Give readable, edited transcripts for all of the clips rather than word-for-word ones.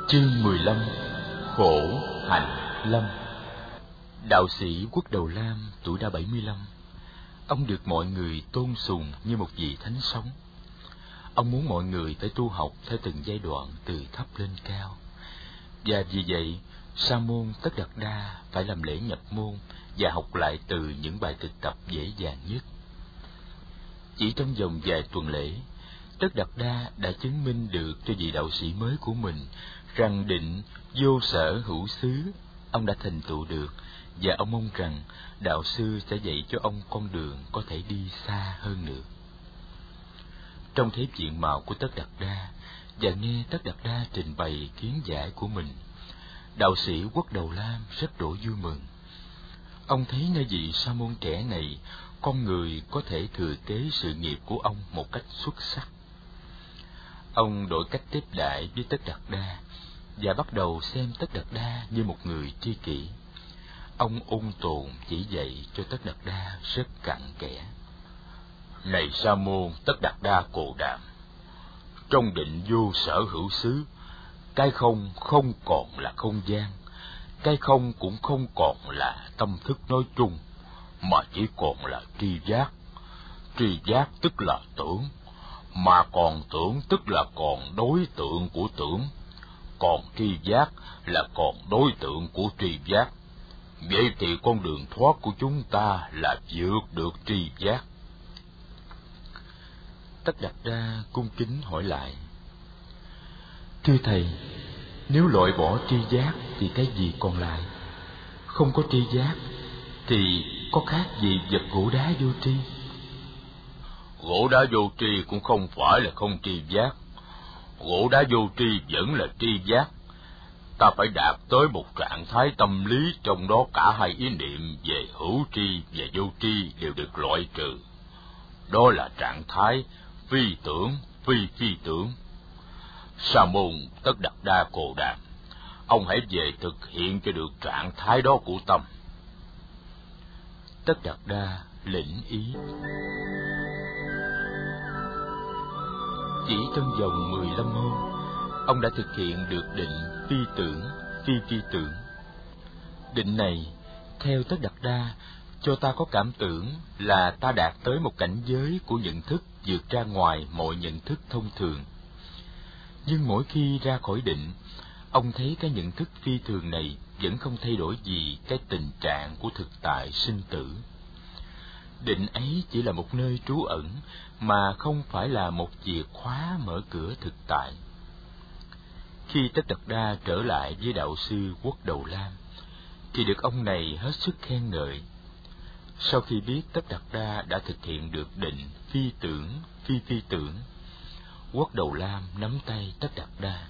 Chương 15. Khổ hạnh lâm. Đạo sĩ Quốc Đầu Lam tuổi đã 75. Ông được mọi người tôn sùng như một vị thánh sống. Ông muốn mọi người phải tu học theo từng giai đoạn từ thấp lên cao. Và vì vậy, sa môn Tất Đạt Đa phải làm lễ nhập môn và học lại từ những bài thực tập dễ dàng nhất. Chỉ trong vòng vài tuần lễ, Tất Đạt Đa đã chứng minh được cho vị đạo sĩ mới của mình rằng định vô sở hữu xứ ông đã thành tựu được, và ông mong rằng đạo sư sẽ dạy cho ông con đường có thể đi xa hơn nữa. Trong thế diện mạo của Tất Đạt Đa và nghe Tất Đạt Đa trình bày kiến giải của mình, đạo sĩ Quốc Đầu Lam rất đỗi vui mừng. Ông thấy nơi vị sa môn trẻ này, con người có thể thừa kế sự nghiệp của ông một cách xuất sắc. Ông đổi cách tiếp đãi với Tất Đạt Đa và bắt đầu xem Tất Đạt Đa như một người tri kỷ. Ông ôn tồn chỉ dạy cho Tất Đạt Đa rất cặn kẽ. Này sa môn Tất Đạt Đa Cồ Đàm, trong định vô sở hữu xứ, cái không không còn là không gian, cái không cũng không còn là tâm thức nói chung, mà chỉ còn là tri giác. Tri giác tức là tưởng, mà còn tưởng tức là còn đối tượng của tưởng, còn tri giác là còn đối tượng của tri giác. Vậy thì con đường thoát của chúng ta là vượt được tri giác. Tất Đạt Đa cung kính hỏi lại: Thưa thầy, nếu loại bỏ tri giác thì cái gì còn lại? Không có tri giác thì có khác gì vật gỗ đá vô tri? Gỗ đá vô tri cũng không phải là không tri giác. Gỗ đá vô tri vẫn là tri giác. Ta phải đạt tới một trạng thái tâm lý trong đó cả hai ý niệm về hữu tri và vô tri đều được loại trừ. Đó là trạng thái phi tưởng, phi tưởng. Sa môn Tất Đạt Đa Cồ Đàm, ông hãy về thực hiện cho được trạng thái đó của tâm. Tất Đạt Đa lĩnh ý. Chỉ trong vòng 15 hôm, ông đã thực hiện được định phi tưởng, phi tưởng. Định này, theo Tất Đạt Đa, cho ta có cảm tưởng là ta đạt tới một cảnh giới của nhận thức vượt ra ngoài mọi nhận thức thông thường. Nhưng mỗi khi ra khỏi định, ông thấy cái nhận thức phi thường này vẫn không thay đổi gì cái tình trạng của thực tại sinh tử. Định ấy chỉ là một nơi trú ẩn, mà không phải là một chìa khóa mở cửa thực tại. Khi Tất Đạt Đa trở lại với đạo sư Quốc Đầu Lam, thì được ông này hết sức khen ngợi. Sau khi biết Tất Đạt Đa đã thực hiện được định phi tưởng, phi tưởng, Quốc Đầu Lam nắm tay Tất Đạt Đa.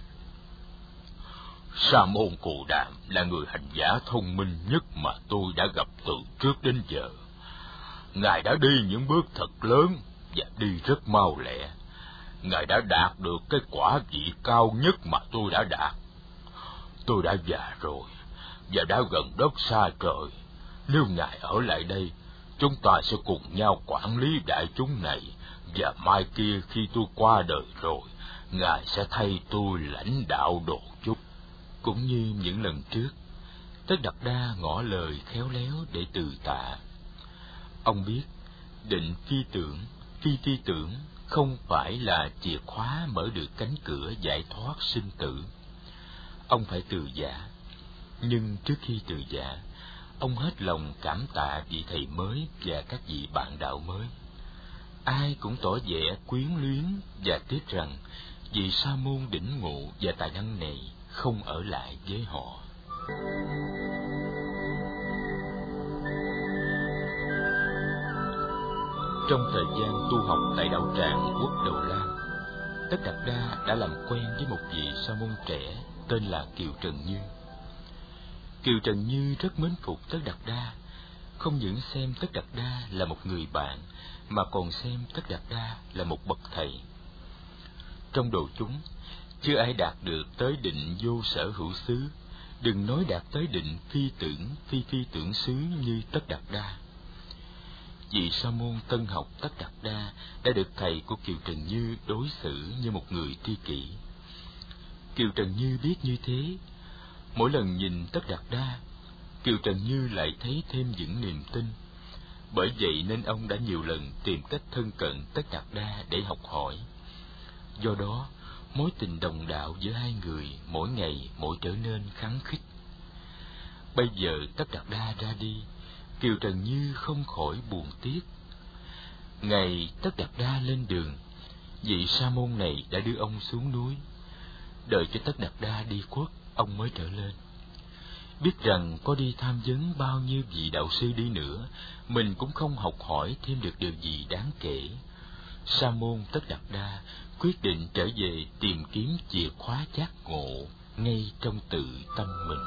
Sa môn Cồ Đàm là người hành giả thông minh nhất mà tôi đã gặp từ trước đến giờ. Ngài đã đi những bước thật lớn và đi rất mau lẹ. Ngài đã đạt được cái quả vị cao nhất mà tôi đã đạt. Tôi đã già rồi và đã gần đất xa trời. Nếu Ngài ở lại đây, chúng ta sẽ cùng nhau quản lý đại chúng này, và mai kia khi tôi qua đời rồi, Ngài sẽ thay tôi lãnh đạo độ chúng. Cũng như những lần trước, Tất Đạt Đa ngỏ lời khéo léo để từ tạ. Ông biết định phi tưởng, phi tưởng không phải là chìa khóa mở được cánh cửa giải thoát sinh tử. Ông phải từ giả. Nhưng trước khi từ giả, ông hết lòng cảm tạ vị thầy mới và các vị bạn đạo mới. Ai cũng tỏ vẻ quyến luyến và tiếc rằng vị sa môn đỉnh ngộ và tài năng này không ở lại với họ. Trong thời gian tu học tại đạo tràng Quốc Đầu Lam, Tất Đạt Đa đã làm quen với một vị sa môn trẻ tên là Kiều Trần Như. Kiều Trần Như rất mến phục Tất Đạt Đa, không những xem Tất Đạt Đa là một người bạn, mà còn xem Tất Đạt Đa là một bậc thầy. Trong đồ chúng, chưa ai đạt được tới định vô sở hữu xứ, đừng nói đạt tới định phi tưởng, phi tưởng xứ như Tất Đạt Đa. Vị sa môn tân học Tất Đạt Đa đã được thầy của Kiều Trần Như đối xử như một người tri kỷ. Kiều Trần Như biết như thế. Mỗi lần nhìn Tất Đạt Đa, Kiều Trần Như lại thấy thêm những niềm tin. Bởi vậy nên ông đã nhiều lần tìm cách thân cận Tất Đạt Đa để học hỏi. Do đó, mối tình đồng đạo giữa hai người mỗi ngày mỗi trở nên khăng khít. Bây giờ Tất Đạt Đa ra đi, Kiều Trần Như không khỏi buồn tiếc. Ngày Tất Đạt Đa lên đường, vị sa môn này đã đưa ông xuống núi. Đợi cho Tất Đạt Đa đi khuất, ông mới trở lên. Biết rằng có đi tham vấn bao nhiêu vị đạo sư đi nữa, mình cũng không học hỏi thêm được điều gì đáng kể. Sa môn Tất Đạt Đa quyết định trở về tìm kiếm chìa khóa giác ngộ ngay trong tự tâm mình.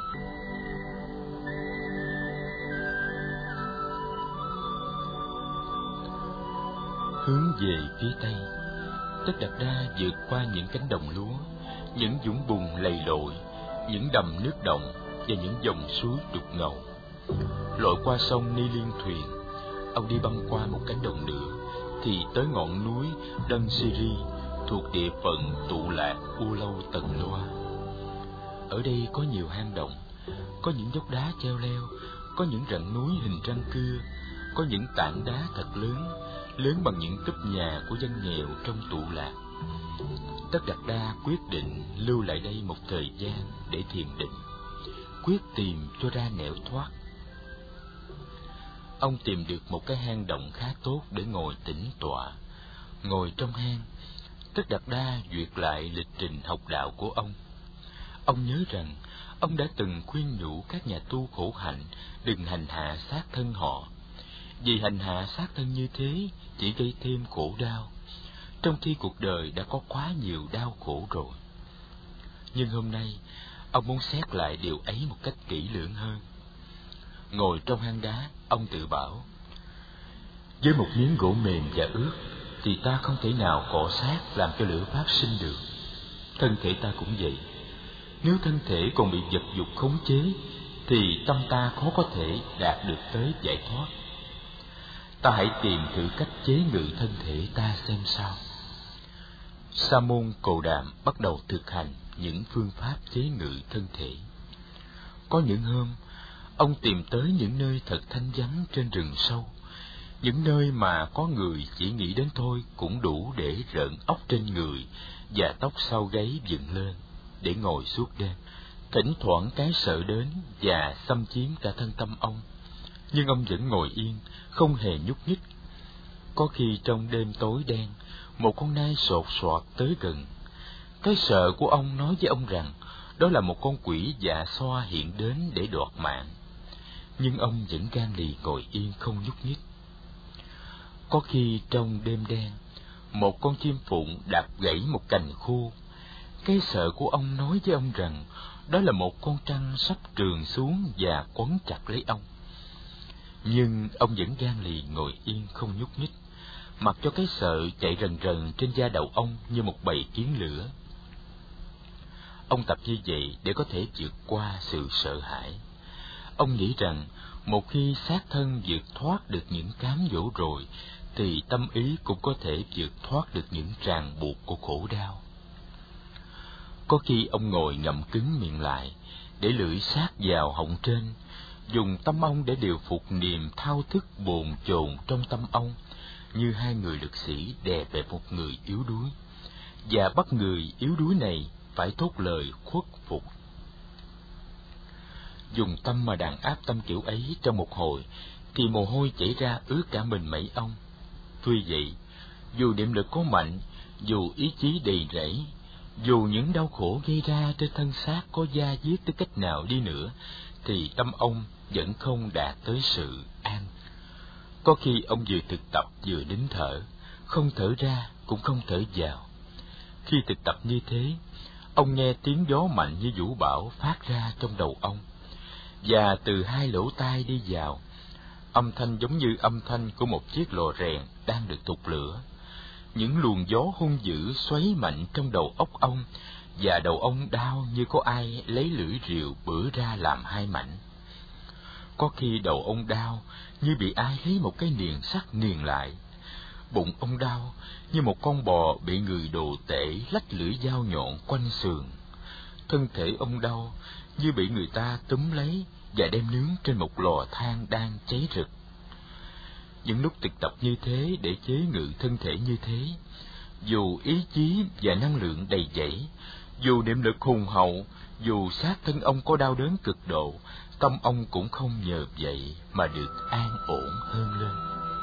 Hướng về phía tây, Tất Đạt Đa vượt qua những cánh đồng lúa, những vũng bùn lầy lội, những đầm nước động và những dòng suối đục ngầu. Lội qua sông Ni Liên Thuyền, ông đi băng qua một cánh đồng nữa thì tới ngọn núi Đân Siri thuộc địa phận Tụ Lạc U Lâu Tần Loa. Ở đây có nhiều hang động, có những dốc đá treo leo, có những rặng núi hình răng cưa, có những tảng đá thật lớn, lớn bằng những cúp nhà của dân nghèo trong Tụ Lạc. Tất Đạt Đa quyết định lưu lại đây một thời gian để thiền định, quyết tìm cho ra nẻo thoát. Ông tìm được một cái hang động khá tốt để ngồi tĩnh tọa. Ngồi trong hang, Tất Đạt Đa duyệt lại lịch trình học đạo của ông. Ông nhớ rằng ông đã từng khuyên nhủ các nhà tu khổ hạnh đừng hành hạ xác thân họ, vì hành hạ xác thân như thế chỉ gây thêm khổ đau, trong khi cuộc đời đã có quá nhiều đau khổ rồi. Nhưng hôm nay, ông muốn xét lại điều ấy một cách kỹ lưỡng hơn. Ngồi trong hang đá, ông tự bảo: với một miếng gỗ mềm và ướt thì ta không thể nào cọ xát làm cho lửa phát sinh được. Thân thể ta cũng vậy. Nếu thân thể còn bị vật dục khống chế thì tâm ta khó có thể đạt được tới giải thoát. Ta hãy tìm thử cách chế ngự thân thể ta xem sao. Sa môn Cồ Đàm bắt đầu thực hành những phương pháp chế ngự thân thể. Có những hôm, ông tìm tới những nơi thật thanh vắng trên rừng sâu, những nơi mà có người chỉ nghĩ đến thôi cũng đủ để rợn óc trên người và tóc sau gáy dựng lên, để ngồi suốt đêm. Thỉnh thoảng cái sợ đến và xâm chiếm cả thân tâm ông, nhưng ông vẫn ngồi yên, không hề nhúc nhích. Có khi trong đêm tối đen, một con nai sột soạt tới gần. Cái sợ của ông nói với ông rằng đó là một con quỷ dạ xoa hiện đến để đoạt mạng. Nhưng ông vẫn gan lì ngồi yên không nhúc nhích. Có khi trong đêm đen, một con chim phụng đạp gãy một cành khô. Cái sợ của ông nói với ông rằng đó là một con trăng sắp trườn xuống và quấn chặt lấy ông. Nhưng ông vẫn gan lì ngồi yên không nhúc nhích, mặc cho cái sợ chạy rần rần trên da đầu ông như một bầy kiến lửa. Ông tập như vậy để có thể vượt qua sự sợ hãi. Ông nghĩ rằng một khi xác thân vượt thoát được những cám dỗ rồi, thì tâm ý cũng có thể vượt thoát được những ràng buộc của khổ đau. Có khi ông ngồi ngậm cứng miệng lại, để lưỡi sát vào họng trên, dùng tâm ông để điều phục niềm thao thức bồn chồn trong tâm ông, như hai người lực sĩ đè bẹp một người yếu đuối, và bắt người yếu đuối này phải thốt lời khuất phục. Dùng tâm mà đàn áp tâm kiểu ấy trong một hồi, thì mồ hôi chảy ra ướt cả mình mẩy ông. Tuy vậy, dù niệm lực có mạnh, dù ý chí đầy rẫy, dù những đau khổ gây ra trên thân xác có da diết tới cách nào đi nữa, thì tâm ông vẫn không đạt tới sự an. Có khi ông vừa thực tập vừa nín thở, không thở ra cũng không thở vào. Khi thực tập như thế, ông nghe tiếng gió mạnh như vũ bão phát ra trong đầu ông, và từ hai lỗ tai đi vào, âm thanh giống như âm thanh của một chiếc lò rèn đang được thục lửa. Những luồng gió hung dữ xoáy mạnh trong đầu óc ông, và đầu ông đau như có ai lấy lưỡi rìu bữa ra làm hai mảnh. Có khi đầu ông đau như bị ai lấy một cái niền sắt niền lại. Bụng ông đau như một con bò bị người đồ tể lách lưỡi dao nhọn quanh sườn. thân thể ông đau như bị người ta túm lấy và đem nướng trên một lò than đang cháy rực. Những lúc thực tập như thế để chế ngự thân thể như thế, dù ý chí và năng lượng đầy dẫy, dù niệm lực hùng hậu, dù xác thân ông có đau đớn cực độ, tâm ông cũng không nhờ vậy mà được an ổn hơn lên.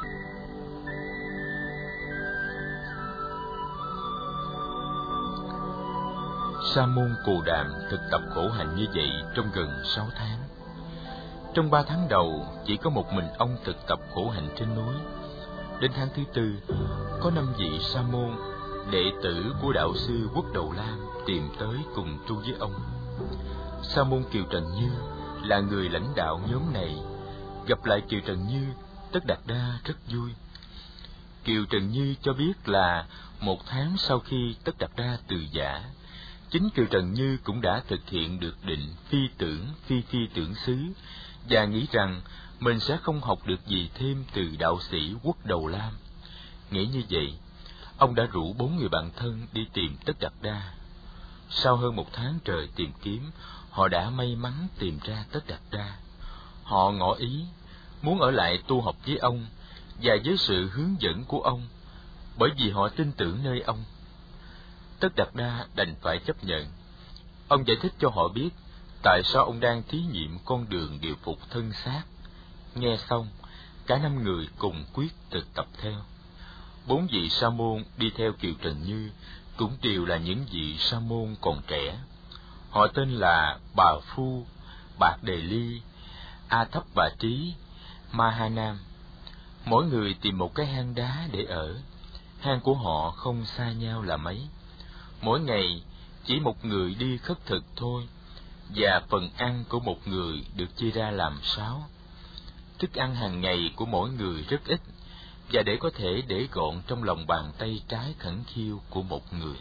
Sa môn Cù Đàm thực tập khổ hạnh như vậy trong gần 6 tháng. Trong 3 tháng đầu, chỉ có một mình ông thực tập khổ hạnh trên núi. Đến tháng thứ 4, có 5 vị sa môn, đệ tử của đạo sư Quốc Đầu Lam tìm tới cùng tu với ông. Sa môn Kiều Trần Như là người lãnh đạo nhóm này. Gặp lại Kiều Trần Như, Tất Đạt Đa rất vui. Kiều Trần Như cho biết là 1 tháng sau khi Tất Đạt Đa từ giả, chính Kiều Trần Như cũng đã thực hiện được định phi tưởng xứ và nghĩ rằng mình sẽ không học được gì thêm từ đạo sĩ Quốc Đầu Lam. Nghĩ như vậy, ông đã rủ 4 người bạn thân đi tìm Tất Đạt Đa. Sau hơn 1 tháng trời tìm kiếm, họ đã may mắn tìm ra Tất Đạt Đa. Họ ngỏ ý muốn ở lại tu học với ông và với sự hướng dẫn của ông, bởi vì họ tin tưởng nơi ông. Tất Đạt Đa đành phải chấp nhận. Ông giải thích cho họ biết tại sao ông đang thí nghiệm con đường điều phục thân xác. Nghe xong, cả 5 người cùng quyết thực tập theo. 4 vị sa môn đi theo Kiều Trần Như cũng đều là những vị sa môn còn trẻ. Họ tên là Bà Phu, Bạc Đề Ly, A Thấp Bà Trí, Ma Ha Nam. Mỗi người tìm một cái hang đá để ở. Hang của họ không xa nhau là mấy. Mỗi ngày chỉ một người đi khất thực thôi, và phần ăn của một người được chia ra làm 6. Thức ăn hàng ngày của mỗi người rất ít, và để có thể để gọn trong lòng bàn tay trái khẩn khiu của một người.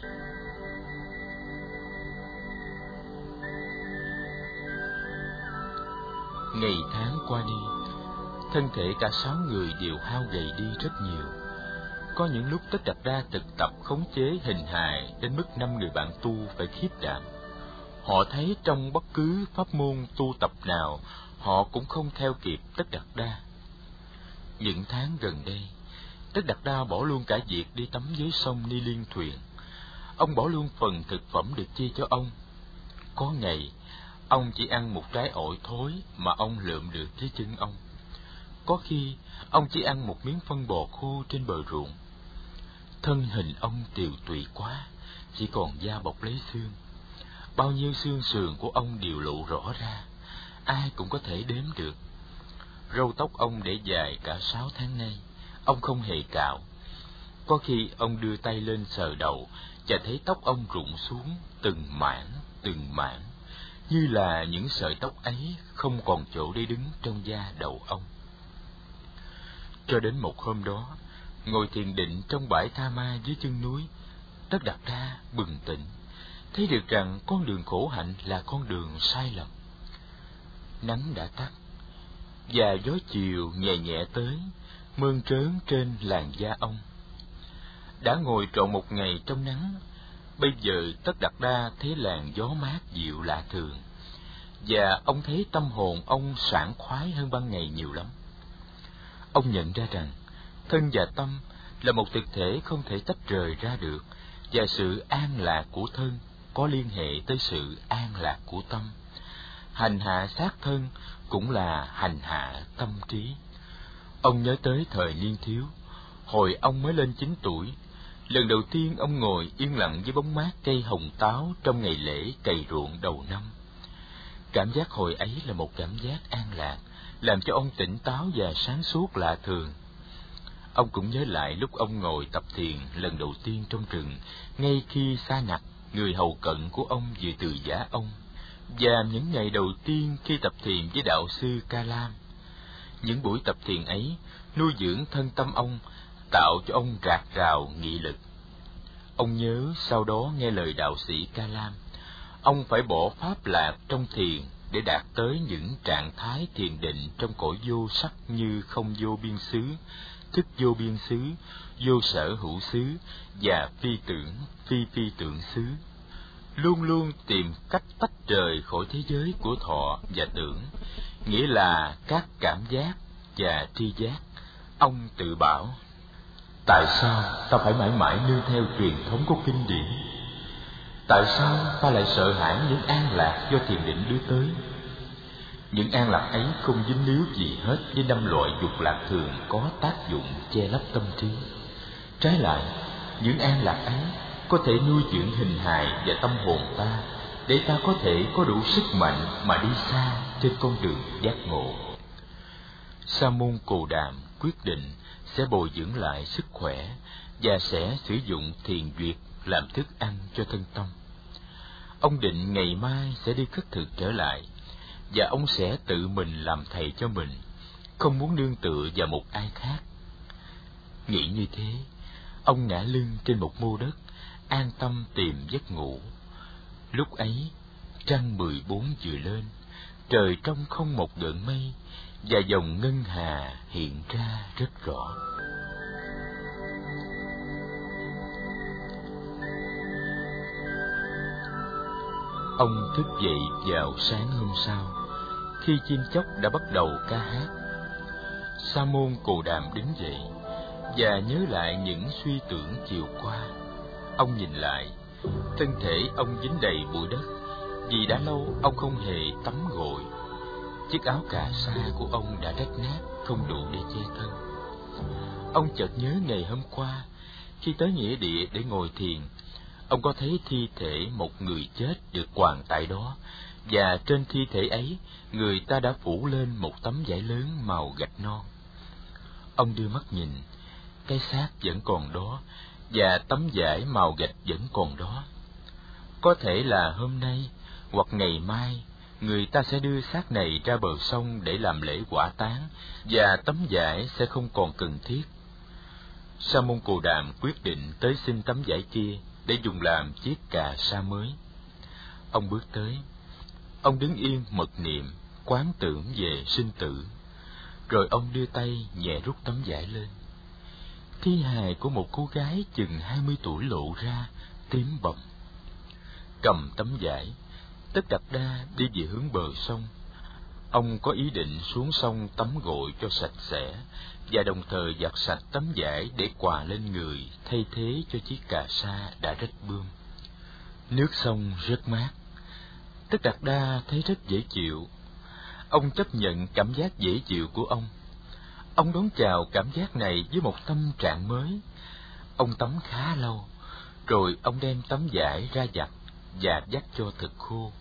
Ngày tháng qua đi, thân thể cả 6 người đều hao gầy đi rất nhiều. Có những lúc Tất Đạt Đa thực tập khống chế hình hài đến mức 5 người bạn tu phải khiếp đảm. Họ thấy trong bất cứ pháp môn tu tập nào, họ cũng không theo kịp Tất Đạt Đa. Những tháng gần đây, Tất Đạt Đa bỏ luôn cả việc đi tắm dưới sông Ni Liên Thuyền. Ông bỏ luôn phần thực phẩm được chia cho ông. Có ngày, ông chỉ ăn một trái ổi thối mà ông lượm được dưới chân ông. Có khi, ông chỉ ăn một miếng phân bò khô trên bờ ruộng. Thân hình ông tiều tụy quá, chỉ còn da bọc lấy xương. Bao nhiêu xương sườn của ông đều lộ rõ ra, ai cũng có thể đếm được. Râu tóc ông để dài cả 6 tháng nay, ông không hề cạo. Có khi ông đưa tay lên sờ đầu và thấy tóc ông rụng xuống từng mảng, như là những sợi tóc ấy không còn chỗ để đứng trong da đầu ông. Cho đến một hôm đó, ngồi thiền định trong bãi Tha Ma dưới chân núi, Tất Đạt Đa bừng tỉnh, thấy được rằng con đường khổ hạnh là con đường sai lầm. Nắng đã tắt, và gió chiều nhẹ nhẹ tới, mơn trớn trên làn da ông. Đã ngồi trọn một ngày trong nắng, bây giờ Tất Đạt Đa thấy làn gió mát dịu lạ thường, và ông thấy tâm hồn ông sảng khoái hơn ban ngày nhiều lắm. Ông nhận ra rằng thân và tâm là một thực thể không thể tách rời ra được, và sự an lạc của thân có liên hệ tới sự an lạc của tâm. Hành hạ xác thân cũng là hành hạ tâm trí. Ông nhớ tới thời niên thiếu, hồi ông mới lên 9 tuổi, lần đầu tiên ông ngồi yên lặng với bóng mát cây hồng táo trong ngày lễ cày ruộng đầu năm. Cảm giác hồi ấy là một cảm giác an lạc, làm cho ông tỉnh táo và sáng suốt lạ thường. Ông cũng nhớ lại lúc ông ngồi tập thiền lần đầu tiên trong rừng, ngay khi Sa Nặc, người hầu cận của ông vừa từ giả ông, và những ngày đầu tiên khi tập thiền với đạo sư Ca Lam. Những buổi tập thiền ấy nuôi dưỡng thân tâm ông, tạo cho ông rạc rào nghị lực. Ông nhớ sau đó nghe lời đạo sĩ Ca Lam, ông phải bỏ pháp lạc trong thiền để đạt tới những trạng thái thiền định trong cõi vô sắc như không vô biên xứ, thức vô biên xứ, vô sở hữu xứ và phi tưởng xứ. luôn luôn tìm cách tách rời khỏi thế giới của thọ và tưởng, nghĩa là các cảm giác và tri giác. Ông tự bảo: tại sao ta phải mãi mãi nương theo truyền thống của kinh điển? Tại sao ta lại sợ hãi những an lạc do thiền định đưa tới? Những an lạc ấy không dính líu gì hết với năm loại dục lạc thường có tác dụng che lấp tâm trí. Trái lại, những an lạc ấy có thể nuôi dưỡng hình hài và tâm hồn ta, để ta có thể có đủ sức mạnh mà đi xa trên con đường giác ngộ. Sa môn Cồ Đàm quyết định sẽ bồi dưỡng lại sức khỏe và sẽ sử dụng thiền duyệt làm thức ăn cho thân tâm. Ông định ngày mai sẽ đi khất thực trở lại, và ông sẽ tự mình làm thầy cho mình, không muốn nương tựa vào một ai khác. Nghĩ như thế, ông ngả lưng trên một mô đất, an tâm tìm giấc ngủ. Lúc ấy, trăng 14 vừa lên, trời trong không một gợn mây, và dòng ngân hà hiện ra rất rõ. Ông thức dậy vào sáng hôm sau, khi chim chóc đã bắt đầu ca hát. Sa môn Cồ Đàm đứng dậy và nhớ lại những suy tưởng chiều qua. Ông nhìn lại, thân thể ông dính đầy bụi đất, vì đã lâu ông không hề tắm gội. Chiếc áo cà sa của ông đã rách nát, không đủ để che thân. Ông chợt nhớ ngày hôm qua, khi tới nghĩa địa để ngồi thiền, ông có thấy thi thể một người chết được quàng tại đó, và trên thi thể ấy, người ta đã phủ lên một tấm vải lớn màu gạch non. Ông đưa mắt nhìn, cái xác vẫn còn đó, và tấm vải màu gạch vẫn còn đó. Có thể là hôm nay hoặc ngày mai, người ta sẽ đưa xác này ra bờ sông để làm lễ hỏa táng, và tấm vải sẽ không còn cần thiết. Sa môn Cồ Đàm quyết định tới xin tấm vải kia để dùng làm chiếc cà sa mới. Ông bước tới, ông đứng yên mật niệm, quán tưởng về sinh tử, rồi ông đưa tay nhẹ rút tấm vải lên. Thi hài của một cô gái chừng 20 tuổi lộ ra, tím bầm. Cầm tấm vải, Tất Đạt Đa đi về hướng bờ sông. Ông có ý định xuống sông tắm gội cho sạch sẽ, và đồng thời giặt sạch tấm vải để quà lên người, thay thế cho chiếc cà sa đã rách bươm. Nước sông rất mát, Tất Đạt Đa thấy rất dễ chịu. Ông chấp nhận cảm giác dễ chịu của ông. Ông đón chào cảm giác này với một tâm trạng mới. Ông tắm khá lâu, rồi ông đem tấm vải ra giặt và vắt cho thật khô.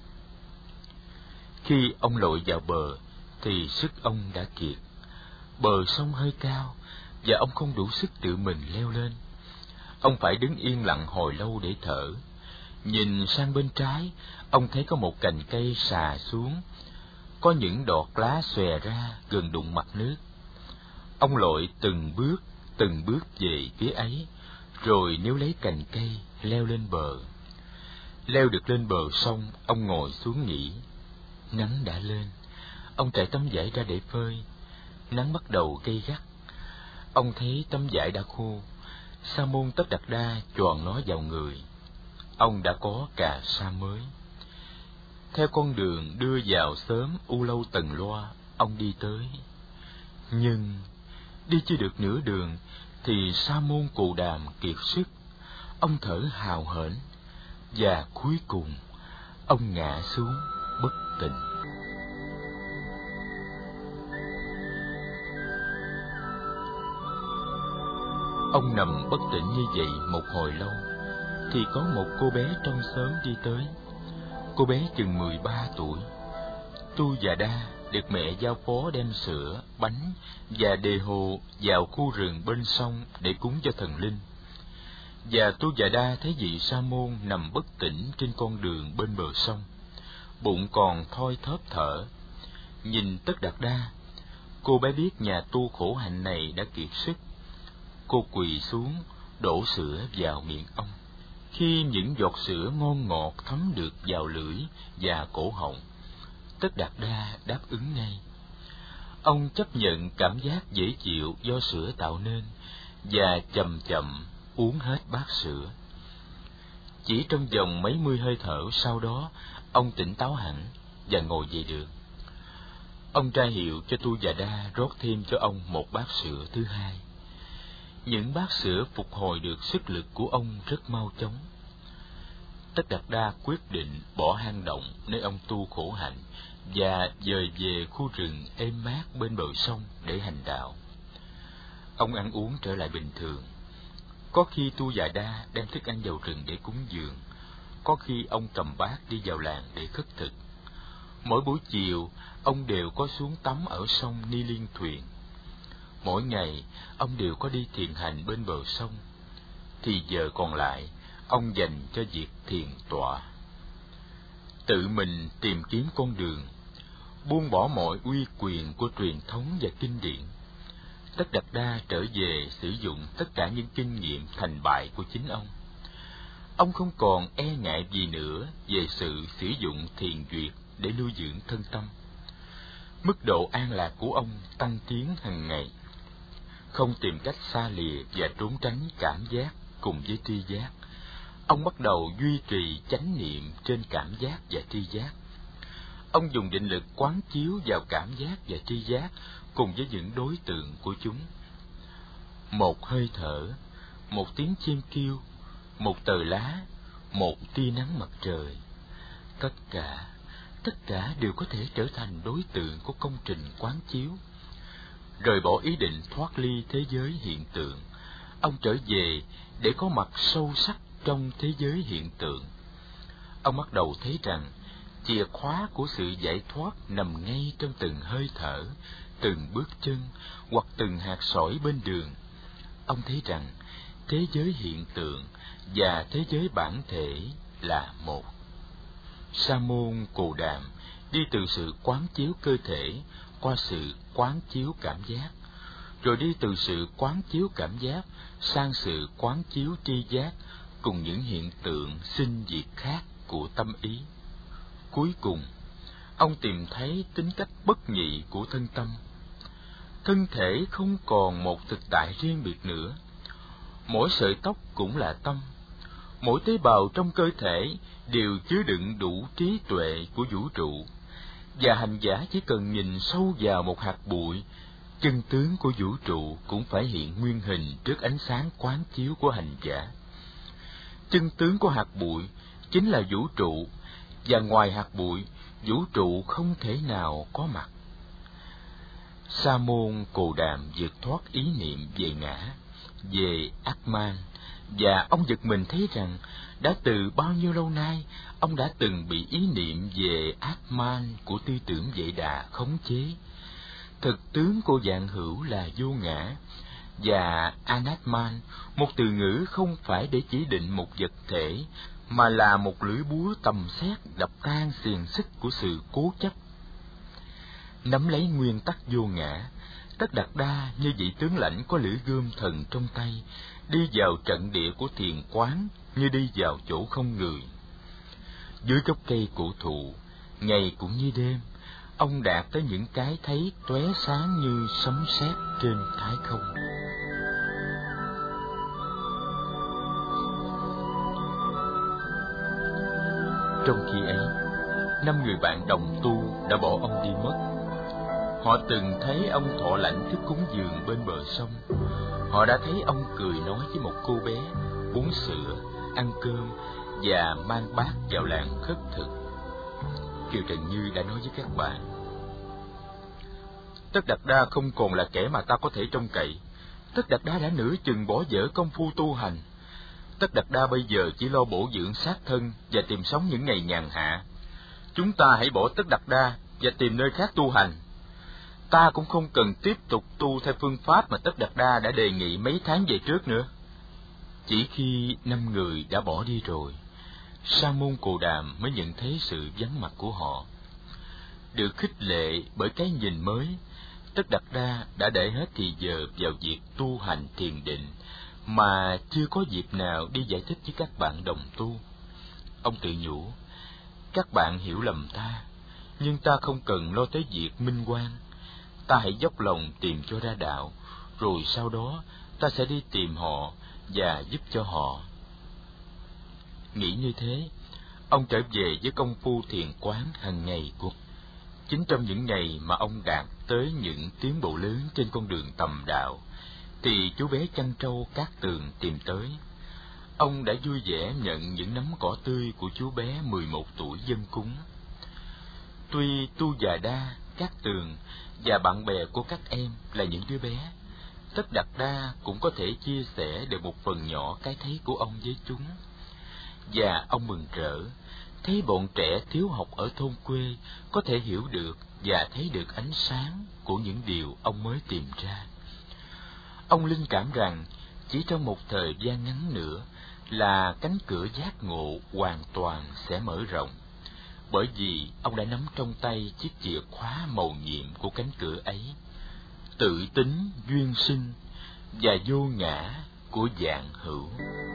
Khi ông lội vào bờ, thì sức ông đã kiệt. Bờ sông hơi cao, và ông không đủ sức tự mình leo lên. Ông phải đứng yên lặng hồi lâu để thở. Nhìn sang bên trái, ông thấy có một cành cây xà xuống, có những đọt lá xòe ra gần đụng mặt nước. Ông lội từng bước về phía ấy, rồi níu lấy cành cây leo lên bờ. Leo được lên bờ sông, ông ngồi xuống nghỉ. Nắng đã lên, ông trải tấm vải ra để phơi. Nắng bắt đầu gay gắt. Ông thấy tấm vải đã khô. Sa môn Tất Đạt Đa choàng nó vào người. Ông đã có cà sa mới. Theo con đường đưa vào xóm U Lâu Tần Loa, ông đi tới. Nhưng đi chưa được nửa đường thì Sa môn Cồ Đàm kiệt sức. Ông thở hào hển, và cuối cùng ông ngã xuống bất tỉnh. Ông nằm bất tỉnh như vậy một hồi lâu, thì có một cô bé trong xóm đi tới. Cô bé chừng 13 tuổi. Tu Già Đa được mẹ giao phó đem sữa, bánh và đề hồ vào khu rừng bên sông để cúng cho thần linh. Và Tu Già Đa thấy vị sa môn nằm bất tỉnh trên con đường bên bờ sông, bụng còn thoi thóp thở. Nhìn Tất Đạt Đa, cô bé biết nhà tu khổ hạnh này đã kiệt sức. Cô quỳ xuống, đổ sữa vào miệng ông. Khi những giọt sữa ngon ngọt thấm được vào lưỡi và cổ họng, Tất Đạt Đa đáp ứng ngay. Ông chấp nhận cảm giác dễ chịu do sữa tạo nên, và chậm chậm uống hết bát sữa. Chỉ trong vòng mấy mươi hơi thở sau đó, ông tỉnh táo hẳn và ngồi dậy được. Ông ra hiệu cho Tu Già Đa rót thêm cho ông một bát sữa thứ hai. Những bát sữa phục hồi được sức lực của ông rất mau chóng. Tất Đạt Đa quyết định bỏ hang động nơi ông tu khổ hạnh và dời về khu rừng êm mát bên bờ sông để hành đạo. Ông ăn uống trở lại bình thường. Có khi Tu Già Đa đem thức ăn vào rừng để cúng dường, có khi ông cầm bát đi vào làng để khất thực. Mỗi buổi chiều, ông đều có xuống tắm ở sông Ni Liên Thuyền. Mỗi ngày, ông đều có đi thiền hành bên bờ sông. Thì giờ còn lại, ông dành cho việc thiền tọa. Tự mình tìm kiếm con đường, buông bỏ mọi uy quyền của truyền thống và kinh điển. Tất Đạt Đa trở về sử dụng tất cả những kinh nghiệm thành bại của chính ông. Ông không còn e ngại gì nữa về sự sử dụng thiền duyệt để nuôi dưỡng thân tâm. Mức độ an lạc của ông tăng tiến hàng ngày. Không tìm cách xa lìa và trốn tránh cảm giác cùng với tri giác. Ông bắt đầu duy trì chánh niệm trên cảm giác và tri giác. Ông dùng định lực quán chiếu vào cảm giác và tri giác cùng với những đối tượng của chúng. Một hơi thở, một tiếng chim kêu, một tờ lá, một tia nắng mặt trời. Tất cả đều có thể trở thành đối tượng của công trình quán chiếu. Rời bỏ ý định thoát ly thế giới hiện tượng, ông trở về để có mặt sâu sắc trong thế giới hiện tượng. Ông bắt đầu thấy rằng chìa khóa của sự giải thoát nằm ngay trong từng hơi thở, từng bước chân hoặc từng hạt sỏi bên đường. Ông thấy rằng thế giới hiện tượng và thế giới bản thể là một. Sa môn Cồ Đàm đi từ sự quán chiếu cơ thể qua sự quán chiếu cảm giác, rồi đi từ sự quán chiếu cảm giác sang sự quán chiếu tri giác cùng những hiện tượng sinh diệt khác của tâm ý. Cuối cùng, ông tìm thấy tính cách bất nhị của thân tâm. Thân thể không còn một thực tại riêng biệt nữa. Mỗi sợi tóc cũng là tâm. Mỗi tế bào trong cơ thể đều chứa đựng đủ trí tuệ của vũ trụ. Và hành giả chỉ cần nhìn sâu vào một hạt bụi, chân tướng của vũ trụ cũng phải hiện nguyên hình trước ánh sáng quán chiếu của hành giả. Chân tướng của hạt bụi chính là vũ trụ, và ngoài hạt bụi, vũ trụ không thể nào có mặt. Sa môn Cồ Đàm vượt thoát ý niệm về ngã, về Atman, và ông giật mình thấy rằng đã từ bao nhiêu lâu nay ông đã từng bị ý niệm về Atman của tư tưởng Vệ Đà khống chế. Thực tướng của vạn hữu là vô ngã, và Anatman, một từ ngữ không phải để chỉ định một vật thể, mà là một lưỡi búa tầm xét đập tan xiềng xích của sự cố chấp. Nắm lấy nguyên tắc vô ngã, Tất Đạt Đa như vị tướng lãnh có lưỡi gươm thần trong tay, đi vào trận địa của thiền quán như đi vào chỗ không người. Dưới gốc cây cổ thụ, ngày cũng như đêm, ông đạt tới những cái thấy tóe sáng như sấm sét trên thái không. Trong khi ấy, 5 người bạn đồng tu đã bỏ ông đi mất. Họ từng thấy ông thọ lãnh thức cúng dường bên bờ sông. Họ đã thấy ông cười nói với một cô bé, uống sữa, ăn cơm và mang bát vào làng khất thực. Kiều Trần Như đã nói với các bạn: Tất Đạt Đa không còn là kẻ mà ta có thể trông cậy. Tất Đạt Đa đã nửa chừng bỏ dở công phu tu hành. Tất Đạt Đa bây giờ chỉ lo bổ dưỡng xác thân và tìm sống những ngày nhàn hạ. Chúng ta hãy bỏ Tất Đạt Đa và tìm nơi khác tu hành. Ta cũng không cần tiếp tục tu theo phương pháp mà Tất Đạt Đa đã đề nghị mấy tháng về trước nữa. Chỉ khi 5 người đã bỏ đi rồi, Sa môn Cồ Đàm mới nhận thấy sự vắng mặt của họ. Được khích lệ bởi cái nhìn mới, Tất Đạt Đa đã để hết thì giờ vào việc tu hành thiền định, mà chưa có dịp nào đi giải thích với các bạn đồng tu. Ông tự nhủ: các bạn hiểu lầm ta, nhưng ta không cần lo tới việc minh oan. Ta hãy dốc lòng tìm cho ra đạo, rồi sau đó ta sẽ đi tìm họ và giúp cho họ. Nghĩ như thế, ông trở về với công phu thiền quán hàng ngày của. Chính trong những ngày mà ông đạt tới những tiến bộ lớn trên con đường tầm đạo, thì chú bé chăn trâu Cát Tường tìm tới. Ông đã vui vẻ nhận những nắm cỏ tươi của chú bé 11 tuổi dâng cúng. Tuy Tu Già Đa, Cát Tường và bạn bè của các em là những đứa bé, Tất Đạt Đa cũng có thể chia sẻ được một phần nhỏ cái thấy của ông với chúng. Và ông mừng rỡ thấy bọn trẻ thiếu học ở thôn quê có thể hiểu được và thấy được ánh sáng của những điều ông mới tìm ra. Ông linh cảm rằng chỉ trong một thời gian ngắn nữa là cánh cửa giác ngộ hoàn toàn sẽ mở rộng, bởi vì ông đã nắm trong tay chiếc chìa khóa mầu nhiệm của cánh cửa ấy: tự tính duyên sinh và vô ngã của vạn hữu.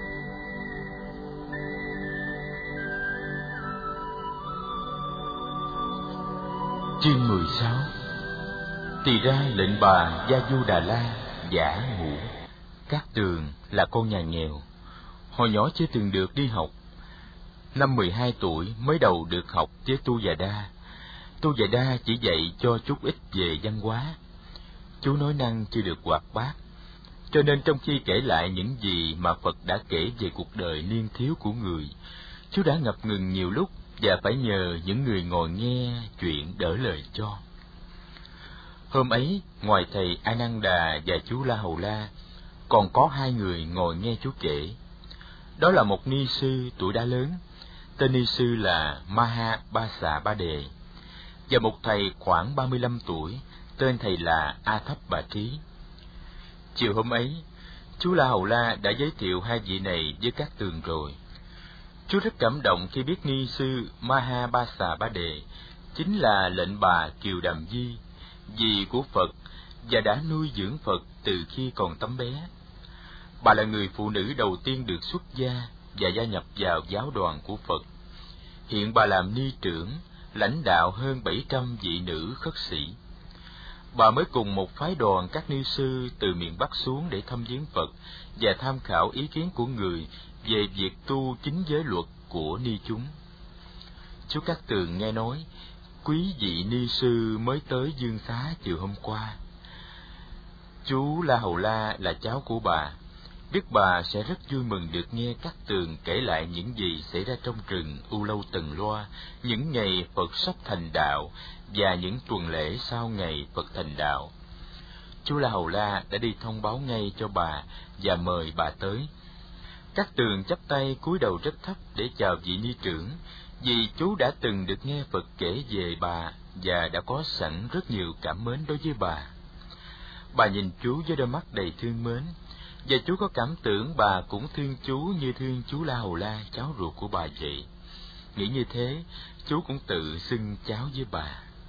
Chương 16. Thì ra lệnh bà Gia Du Đà La giả ngủ. Cát Tường là con nhà nghèo, hồi nhỏ chưa từng được đi học. Năm 12 tuổi mới đầu được học với Tu Già Đa. Tu Già Đa chỉ dạy cho chút ít về văn hóa. Chú nói năng chưa được hoạt bát, cho nên trong khi kể lại những gì mà Phật đã kể về cuộc đời niên thiếu của người, chú đã ngập ngừng nhiều lúc và phải nhờ những người ngồi nghe chuyện đỡ lời cho. Hôm ấy, ngoài thầy A Nan Đà và chú La Hầu La, còn có hai người ngồi nghe chú kể. Đó là một ni sư tuổi đã lớn, tên ni sư là Maha Ba Xà Ba Đề, và một thầy khoảng 35 tuổi, tên thầy là A Thấp Bà Trí. Chiều hôm ấy, chú La Hầu La đã giới thiệu hai vị này với Cát Tường rồi. Chú rất cảm động khi biết ni sư Maha Ba Xà Ba Đề chính là lệnh bà Kiều Đàm Di, dì của Phật, và đã nuôi dưỡng Phật từ khi còn tấm bé. Bà là người phụ nữ đầu tiên được xuất gia và gia nhập vào giáo đoàn của Phật. Hiện bà làm ni trưởng, lãnh đạo hơn 700 vị nữ khất sĩ. Bà mới cùng một phái đoàn các ni sư từ miền Bắc xuống để thăm viếng Phật và tham khảo ý kiến của người về việc tu chính giới luật của ni chúng. Chú Cát Tường nghe nói quý vị ni sư mới tới Dương Xá chiều hôm qua. Chú La Hầu La là cháu của bà, biết bà sẽ rất vui mừng được nghe Cát Tường kể lại những gì xảy ra trong rừng U Lâu Tần Loa, những ngày Phật sắp thành đạo và những tuần lễ sau ngày Phật thành đạo. Chú La Hầu La đã đi thông báo ngay cho bà và mời bà tới. Cát Tường chắp tay cúi đầu rất thấp để chào vị ni trưởng, vì chú đã từng được nghe Phật kể về bà và đã có sẵn rất nhiều cảm mến đối với bà. Bà nhìn chú với đôi mắt đầy thương mến, và chú có cảm tưởng bà cũng thương chú như thương chú La Hầu La, cháu ruột của bà vậy. Nghĩ như thế, chú cũng tự xưng cháu với bà.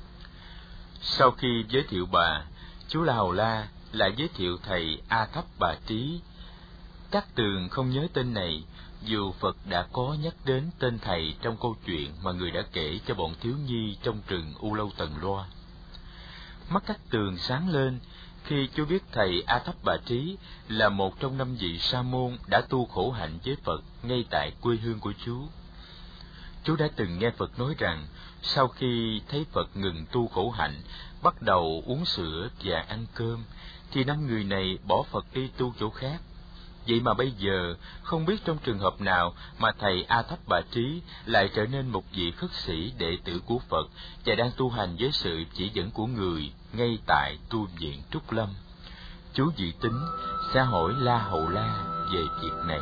Sau khi giới thiệu bà, chú La Hầu La lại giới thiệu thầy A Thấp Bà Trí. Cát Tường không nhớ tên này, dù Phật đã có nhắc đến tên thầy trong câu chuyện mà người đã kể cho bọn thiếu nhi trong rừng U Lâu Tần Loa. Mắt Cát Tường sáng lên khi chú biết thầy A Thấp Bà Trí là một trong 5 vị sa môn đã tu khổ hạnh với Phật ngay tại quê hương của chú. Chú đã từng nghe Phật nói rằng sau khi thấy Phật ngừng tu khổ hạnh, bắt đầu uống sữa và ăn cơm, thì 5 người này bỏ Phật đi tu chỗ khác. Vậy mà bây giờ không biết trong trường hợp nào mà thầy A Thấp Bà Trí lại trở nên một vị khất sĩ đệ tử của Phật và đang tu hành với sự chỉ dẫn của người ngay tại tu viện Trúc Lâm. Chú dự tính sẽ hỏi La Hầu La về việc này.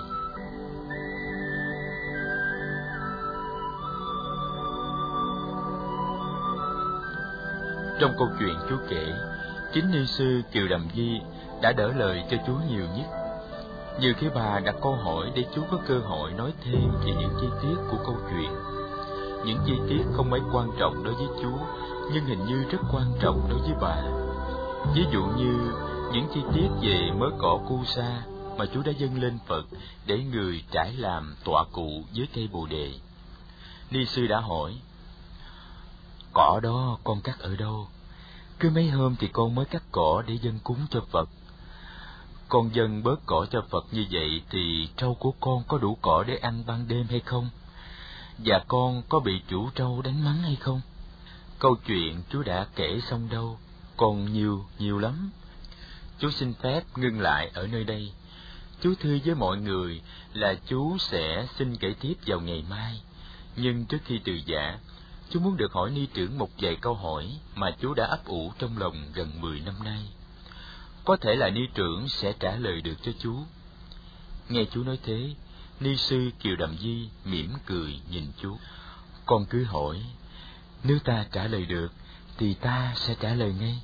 Trong câu chuyện chú kể, chính ni sư Kiều Đàm Di đã đỡ lời cho chú nhiều nhất. Nhiều khi bà đặt câu hỏi để chú có cơ hội nói thêm về những chi tiết của câu chuyện. Những chi tiết không mấy quan trọng đối với chú, nhưng hình như rất quan trọng đối với bà. Ví dụ như những chi tiết về mớ cỏ cu sa mà chú đã dâng lên Phật để người trải làm tọa cụ dưới cây Bồ Đề. Ni sư đã hỏi: cỏ đó con cắt ở đâu? Cứ mấy hôm thì con mới cắt cỏ để dâng cúng cho Phật. Con dâng bớt cỏ cho Phật như vậy thì trâu của con có đủ cỏ để ăn ban đêm hay không? Và con có bị chủ trâu đánh mắng hay không? Câu chuyện chú đã kể xong đâu, còn nhiều lắm. Chú xin phép ngưng lại ở nơi đây. Chú thưa với mọi người là chú sẽ xin kể tiếp vào ngày mai. Nhưng trước khi từ giã, chú muốn được hỏi ni trưởng một vài câu hỏi mà chú đã ấp ủ trong lòng gần 10 năm nay. Có thể là ni trưởng sẽ trả lời được cho chú. Nghe chú nói thế, ni sư Kiều Đầm Di mỉm cười nhìn chú. Con cứ hỏi, nếu ta trả lời được thì ta sẽ trả lời ngay.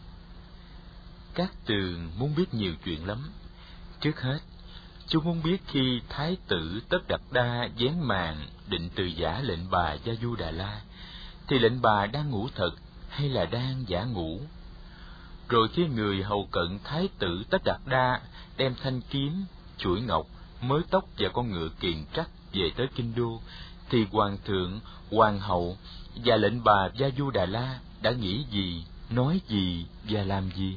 Cát Tường muốn biết nhiều chuyện lắm. Trước hết, chú muốn biết khi Thái tử Tất Đạt Đa vén màn định từ giã lệnh bà Gia Du Đà La, thì lệnh bà đang ngủ thật hay là đang giả ngủ? Rồi khi người hầu cận Thái tử Tất Đạt Đa đem thanh kiếm, chuỗi ngọc, mớ tóc và con ngựa kiền trắc về tới kinh đô, thì hoàng thượng, hoàng hậu và lệnh bà Gia Du Đà La đã nghĩ gì, nói gì và làm gì?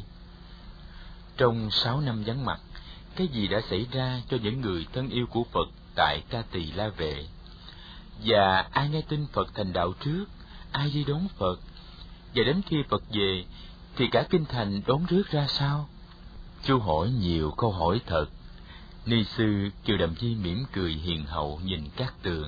Trong 6 năm vắng mặt, cái gì đã xảy ra cho những người thân yêu của Phật tại Ca Tỳ La Vệ? Và ai nghe tin Phật thành đạo trước, ai đi đón Phật? Và đến khi Phật về, thì cả kinh thành đón rước ra sao? Chú hỏi nhiều câu hỏi thật. Ni sư Kiều Đầm Di mỉm cười hiền hậu nhìn Cát Tường.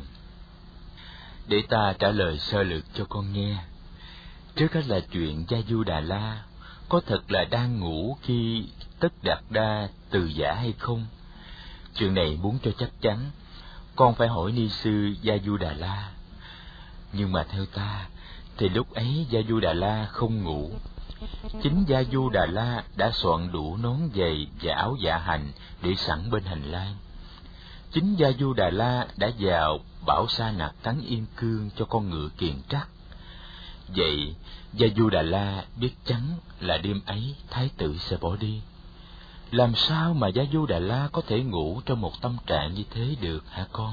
Để ta trả lời sơ lược cho con nghe. Trước hết là chuyện Gia Du Đà La có thật là đang ngủ khi Tất Đạt Đa từ giã hay không? Chuyện này muốn cho chắc chắn, con phải hỏi ni sư Gia Du Đà La. Nhưng mà theo ta, thì lúc ấy Gia Du Đà La không ngủ. Chính Gia Du Đà La đã soạn đủ nón giày và áo dạ hành để sẵn bên hành lang. Chính Gia Du Đà La đã vào bảo Sa Nặc cắn yên cương cho con ngựa kiền trắc. Vậy Gia Du Đà La biết chắn là đêm ấy Thái tử sẽ bỏ đi. Làm sao mà Gia Du Đà La có thể ngủ trong một tâm trạng như thế được hả con?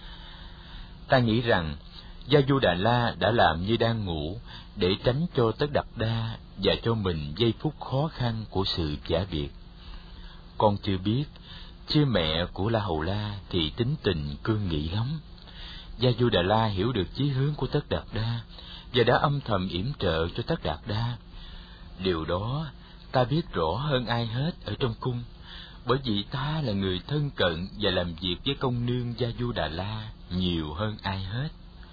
Ta nghĩ rằng Gia Du Đà La đã làm như đang ngủ để tránh cho Tất Đạt Đa và cho mình giây phút khó khăn của sự giả biệt. Con chưa biết, chứ mẹ của La Hầu La thì tính tình cương nghị lắm. Gia Du Đà La hiểu được chí hướng của Tất Đạt Đa và đã âm thầm yểm trợ cho Tất Đạt Đa. Điều đó ta biết rõ hơn ai hết ở trong cung, bởi vì ta là người thân cận và làm việc với công nương Gia Du Đà La nhiều hơn ai hết.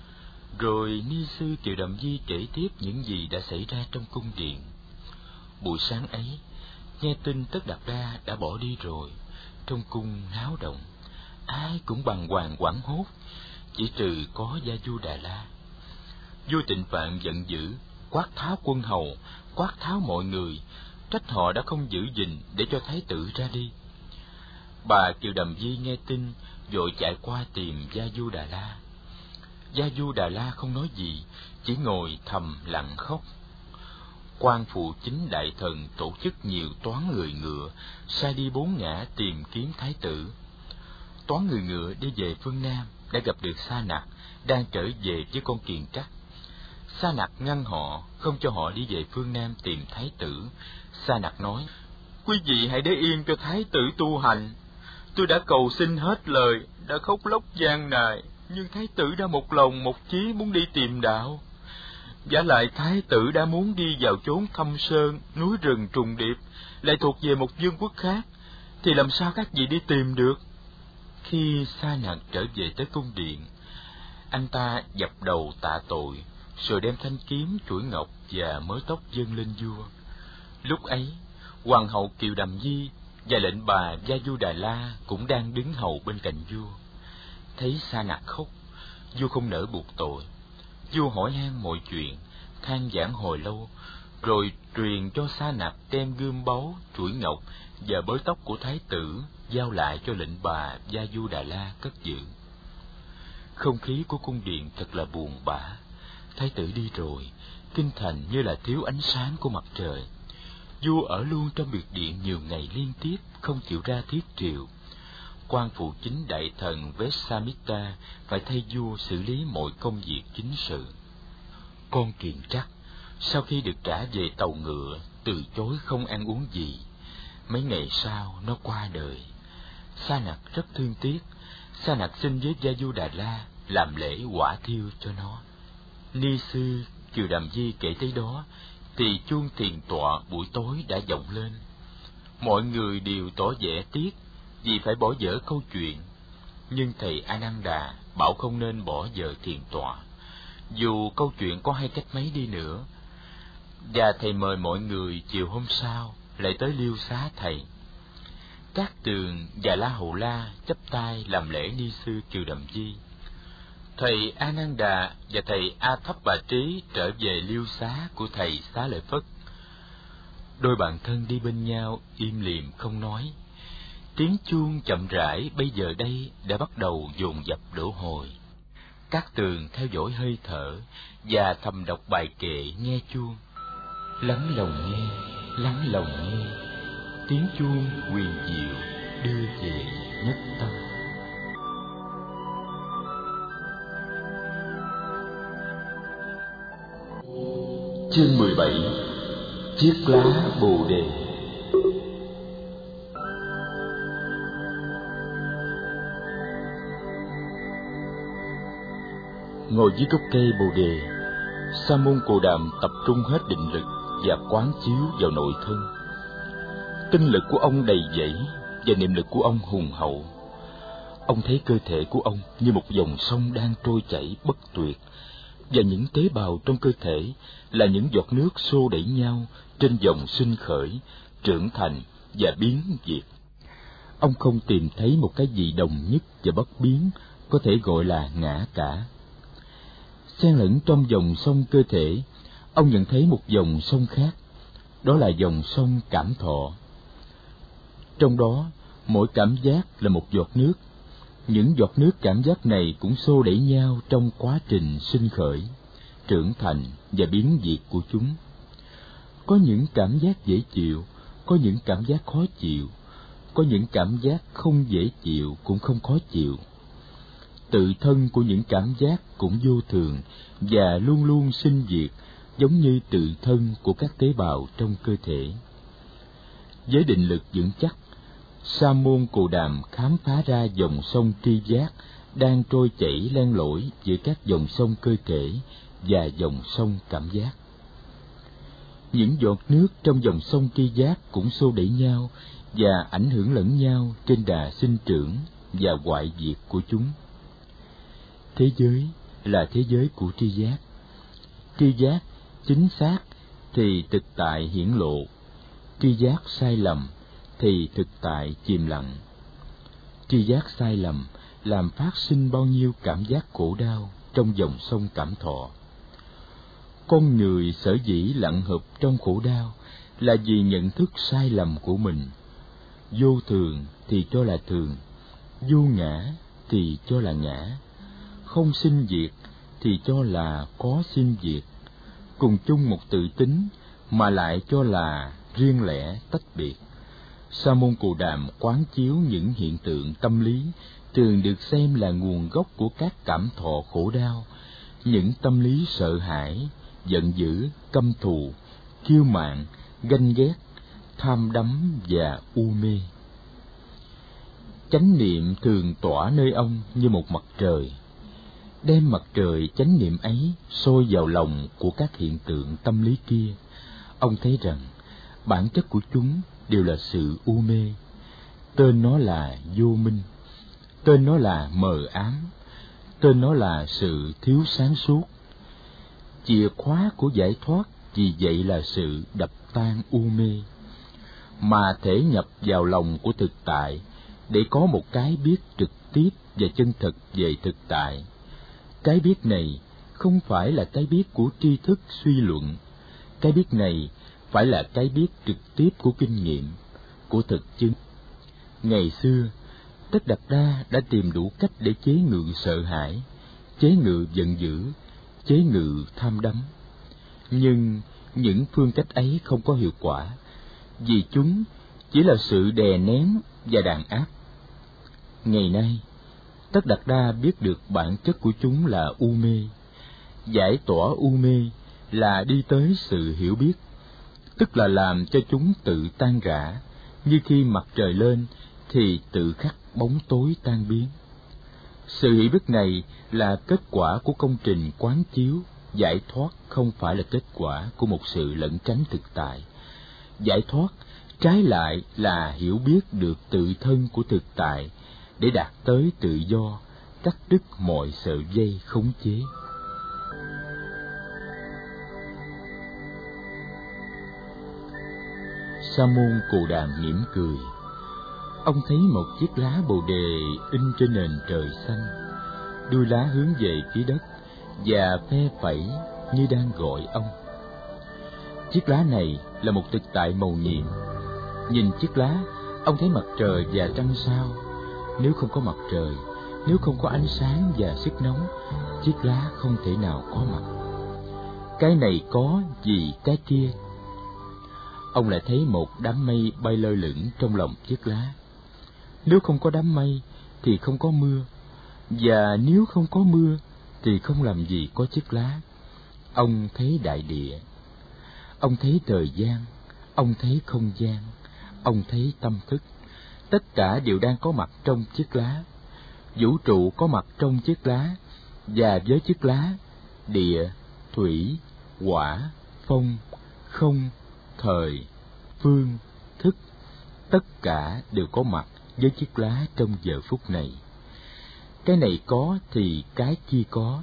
Rồi ni sư Kiều Đầm Di kể tiếp những gì đã xảy ra trong cung điện. Buổi sáng ấy, nghe tin Tất Đạt Đa đã bỏ đi rồi, trong cung náo động, ai cũng bàng hoàng hoảng hốt, chỉ trừ có Gia Du Đà La. Vua Tịnh Phạn giận dữ, quát tháo quân hầu, quát tháo mọi người, trách họ đã không giữ gìn để cho thái tử ra đi. Bà Kiều Đầm Di nghe tin, vội chạy qua tìm Gia Du Đà La. Gia Du Đà La không nói gì, chỉ ngồi thầm lặng khóc. Quan phụ chính đại thần tổ chức nhiều toán người ngựa, sai đi 4 ngã tìm kiếm thái tử. Toán người ngựa đi về phương Nam đã gặp được Sa Nặc đang trở về với con kiền trắc. Sa Nặc ngăn họ, không cho họ đi về phương Nam tìm thái tử. Sa Nặc nói: quý vị hãy để yên cho thái tử tu hành. Tôi đã cầu xin hết lời, đã khóc lóc gian nài, nhưng thái tử đã một lòng một chí muốn đi tìm đạo. Vả lại thái tử đã muốn đi vào chốn thâm sơn, núi rừng trùng điệp, lại thuộc về một vương quốc khác, thì làm sao các vị đi tìm được? Khi Sa Nặc trở về tới cung điện, anh ta dập đầu tạ tội, rồi đem thanh kiếm, chuỗi ngọc và mớ tóc dâng lên vua. Lúc ấy, hoàng hậu Kiều Đầm Di và lệnh bà Gia Du Đà La cũng đang đứng hầu bên cạnh vua. Thấy Sa Nặc khóc, vua không nỡ buộc tội. Vua hỏi han mọi chuyện, than vãn hồi lâu, rồi truyền cho Sa Nặc đem gươm báu, chuỗi ngọc và bới tóc của thái tử giao lại cho lệnh bà Gia Du Đà La cất giữ. Không khí của cung điện thật là buồn bã. Thái tử đi rồi, kinh thành như là thiếu ánh sáng của mặt trời. Vua ở luôn trong biệt điện nhiều ngày liên tiếp, không chịu ra thiết triều. Quan phụ chính đại thần Vesamita phải thay vua xử lý mọi công việc chính sự. Con kiền trắc sau khi được trả về tàu ngựa, từ chối không ăn uống gì. Mấy ngày sau nó qua đời. Sa Nặc rất thương tiếc. Sa Nặc xin với Gia Du Đà La làm lễ hỏa thiêu cho nó. Ni sư Kiều Đàm Di kể tới đó thì chuông thiền tọa buổi tối đã vọng lên. Mọi người đều tỏ vẻ tiếc vì phải bỏ dở câu chuyện, nhưng thầy A Nan Đà bảo không nên bỏ dở thiền tọa, dù câu chuyện có hay cách mấy đi nữa. Và thầy mời mọi người chiều hôm sau lại tới liêu xá thầy. Cát Tường và La Hầu La chắp tay làm lễ ni sư Kiều Đàm Di. Thầy A Nan Đà và thầy A Thấp Bà Trí trở về liêu xá của thầy Xá Lợi Phất. Đôi bạn thân đi bên nhau im lìm không nói. Tiếng chuông chậm rãi bây giờ đây đã bắt đầu dồn dập đổ hồi. Cát Tường theo dõi hơi thở và thầm đọc bài kệ nghe chuông. Lắng lòng nghe, lắng lòng nghe, tiếng chuông huyền diệu đưa về nhất tâm. Chương 17. Chiếc lá Bồ Đề. Ngồi dưới gốc cây Bồ Đề, Sa môn Cồ Đàm tập trung hết định lực và quán chiếu vào nội thân. Tinh lực của ông đầy dẫy và niệm lực của ông hùng hậu. Ông thấy cơ thể của ông như một dòng sông đang trôi chảy bất tuyệt, và những tế bào trong cơ thể là những giọt nước xô đẩy nhau trên dòng sinh khởi, trưởng thành và biến diệt. Ông không tìm thấy một cái gì đồng nhất và bất biến có thể gọi là ngã cả. Xen lẫn trong dòng sông cơ thể, ông nhận thấy một dòng sông khác, đó là dòng sông cảm thọ. Trong đó, mỗi cảm giác là một giọt nước. Những giọt nước cảm giác này cũng xô đẩy nhau trong quá trình sinh khởi, trưởng thành và biến diệt của chúng. Có những cảm giác dễ chịu, có những cảm giác khó chịu, có những cảm giác không dễ chịu cũng không khó chịu. Tự thân của những cảm giác cũng vô thường và luôn luôn sinh diệt, giống như tự thân của các tế bào trong cơ thể. Với định lực vững chắc, Sa môn Cồ Đàm khám phá ra dòng sông tri giác đang trôi chảy len lỏi giữa các dòng sông cơ thể và dòng sông cảm giác. Những giọt nước trong dòng sông tri giác cũng xô đẩy nhau và ảnh hưởng lẫn nhau trên đà sinh trưởng và hoại diệt của chúng. Thế giới là thế giới của tri giác. Tri giác chính xác thì thực tại hiển lộ, tri giác sai lầm thì thực tại chìm lặng. Tri giác sai lầm làm phát sinh bao nhiêu cảm giác khổ đau trong dòng sông cảm thọ. Con người sở dĩ lặn hợp trong khổ đau là vì nhận thức sai lầm của mình. Vô thường thì cho là thường, vô ngã thì cho là ngã, không sinh diệt thì cho là có sinh diệt, cùng chung một tự tính mà lại cho là riêng lẻ tách biệt. Sa môn Cồ Đàm quán chiếu những hiện tượng tâm lý thường được xem là nguồn gốc của các cảm thọ khổ đau, những tâm lý sợ hãi, giận dữ, căm thù, kiêu mạn, ganh ghét, tham đắm và u mê. Chánh niệm thường tỏa nơi ông như một mặt trời. Đem mặt trời chánh niệm ấy soi vào lòng của các hiện tượng tâm lý kia, ông thấy rằng bản chất của chúng đều là sự u mê. Tên nó là vô minh, tên nó là mờ ám, tên nó là sự thiếu sáng suốt. Chìa khóa của giải thoát vì vậy là sự đập tan u mê, mà thể nhập vào lòng của thực tại để có một cái biết trực tiếp và chân thực về thực tại. Cái biết này không phải là cái biết của tri thức suy luận, cái biết này phải là cái biết trực tiếp của kinh nghiệm, của thực chứng. Ngày xưa, Tất Đạt Đa đã tìm đủ cách để chế ngự sợ hãi, chế ngự giận dữ, chế ngự tham đắm. Nhưng những phương cách ấy không có hiệu quả, vì chúng chỉ là sự đè nén và đàn áp. Ngày nay, Tất Đạt Đa biết được bản chất của chúng là u mê. Giải tỏa u mê là đi tới sự hiểu biết, tức là làm cho chúng tự tan rã, như khi mặt trời lên thì tự khắc bóng tối tan biến. Sự hiểu biết này là kết quả của công trình quán chiếu. Giải thoát không phải là kết quả của một sự lẩn tránh thực tại. Giải thoát trái lại là hiểu biết được tự thân của thực tại để đạt tới tự do, cắt đứt mọi sợi dây khống chế. Sa môn Cù Đàm mỉm cười. Ông thấy một chiếc lá bồ đề in trên nền trời xanh, đuôi lá hướng về phía đất và phe phẩy như đang gọi ông. Chiếc lá này là một thực tại mầu nhiệm. Nhìn chiếc lá, ông thấy mặt trời và trăng sao. Nếu không có mặt trời, nếu không có ánh sáng và sức nóng, chiếc lá không thể nào có mặt. Cái này có vì cái kia. Ông lại thấy một đám mây bay lơ lửng trong lòng chiếc lá. Nếu không có đám mây thì không có mưa, và nếu không có mưa thì không làm gì có chiếc lá. Ông thấy đại địa, ông thấy thời gian, ông thấy không gian, ông thấy tâm thức. Tất cả đều đang có mặt trong chiếc lá. Vũ trụ có mặt trong chiếc lá, và với chiếc lá, địa, thủy, hỏa, phong, không, thời, phương, thức, tất cả đều có mặt với chiếc lá trong giờ phút này. Cái này có thì cái kia có.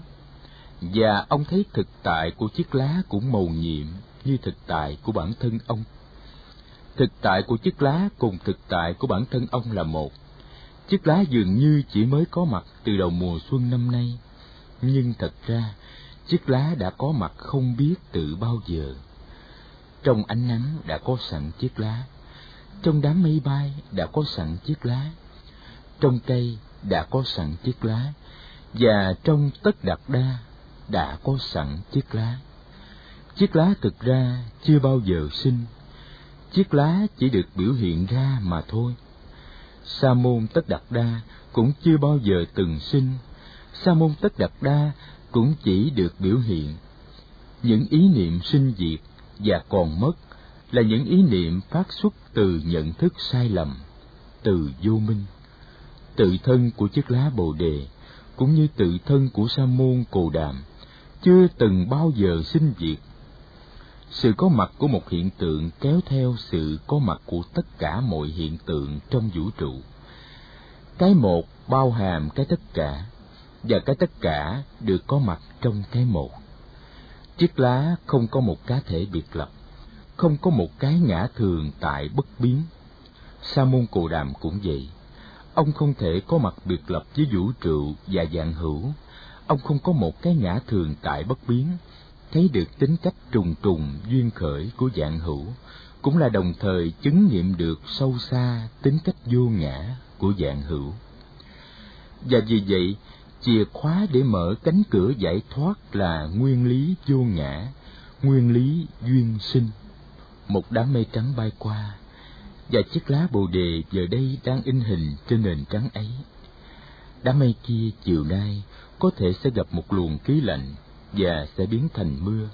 Và ông thấy thực tại của chiếc lá cũng mầu nhiệm như thực tại của bản thân ông. Thực tại của chiếc lá cùng thực tại của bản thân ông là một. Chiếc lá dường như chỉ mới có mặt từ đầu mùa xuân năm nay, nhưng thật ra chiếc lá đã có mặt không biết từ bao giờ. Trong ánh nắng đã có sẵn chiếc lá, trong đám mây bay đã có sẵn chiếc lá, trong cây đã có sẵn chiếc lá, và trong tất đạt đa đã có sẵn chiếc lá. Chiếc lá thực ra chưa bao giờ sinh, chiếc lá chỉ được biểu hiện ra mà thôi. Sa môn Tất Đạt Đa cũng chưa bao giờ từng sinh, Sa môn Tất Đạt Đa cũng chỉ được biểu hiện. Những ý niệm sinh diệt và còn mất là những ý niệm phát xuất từ nhận thức sai lầm, từ vô minh. Tự thân của chiếc lá bồ đề cũng như tự thân của Sa môn Cù Đàm chưa từng bao giờ sinh diệt. Sự có mặt của một hiện tượng kéo theo sự có mặt của tất cả mọi hiện tượng trong vũ trụ. Cái một bao hàm cái tất cả, và cái tất cả được có mặt trong cái một. Chiếc lá không có một cá thể biệt lập, không có một cái ngã thường tại bất biến. Sa môn Cù Đàm cũng vậy. Ông không thể có mặt biệt lập với vũ trụ và vạn hữu. Ông không có một cái ngã thường tại bất biến, thấy được tính cách trùng trùng duyên khởi của vạn hữu, cũng là đồng thời chứng nghiệm được sâu xa tính cách vô ngã của vạn hữu. Và vì vậy, chìa khóa để mở cánh cửa giải thoát là nguyên lý vô ngã, nguyên lý duyên sinh. Một đám mây trắng bay qua, và chiếc lá bồ đề giờ đây đang in hình trên nền trắng ấy. Đám mây kia chiều nay có thể sẽ gặp một luồng khí lạnh và sẽ biến thành mưa.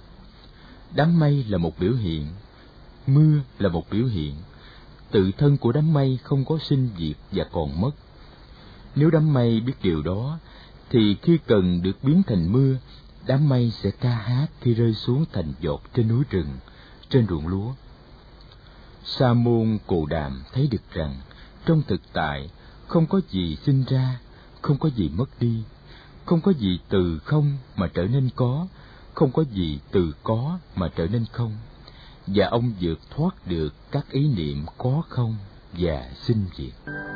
Đám mây là một biểu hiện, mưa là một biểu hiện. Tự thân của đám mây không có sinh diệt và còn mất. Nếu đám mây biết điều đó, thì khi cần được biến thành mưa, đám mây sẽ ca hát khi rơi xuống thành giọt trên núi rừng, trên ruộng lúa. Sa môn Cù Đàm thấy được rằng trong thực tại không có gì sinh ra, không có gì mất đi, không có gì từ không mà trở nên có, không có gì từ có mà trở nên không. Và ông vượt thoát được các ý niệm có không và sinh diệt.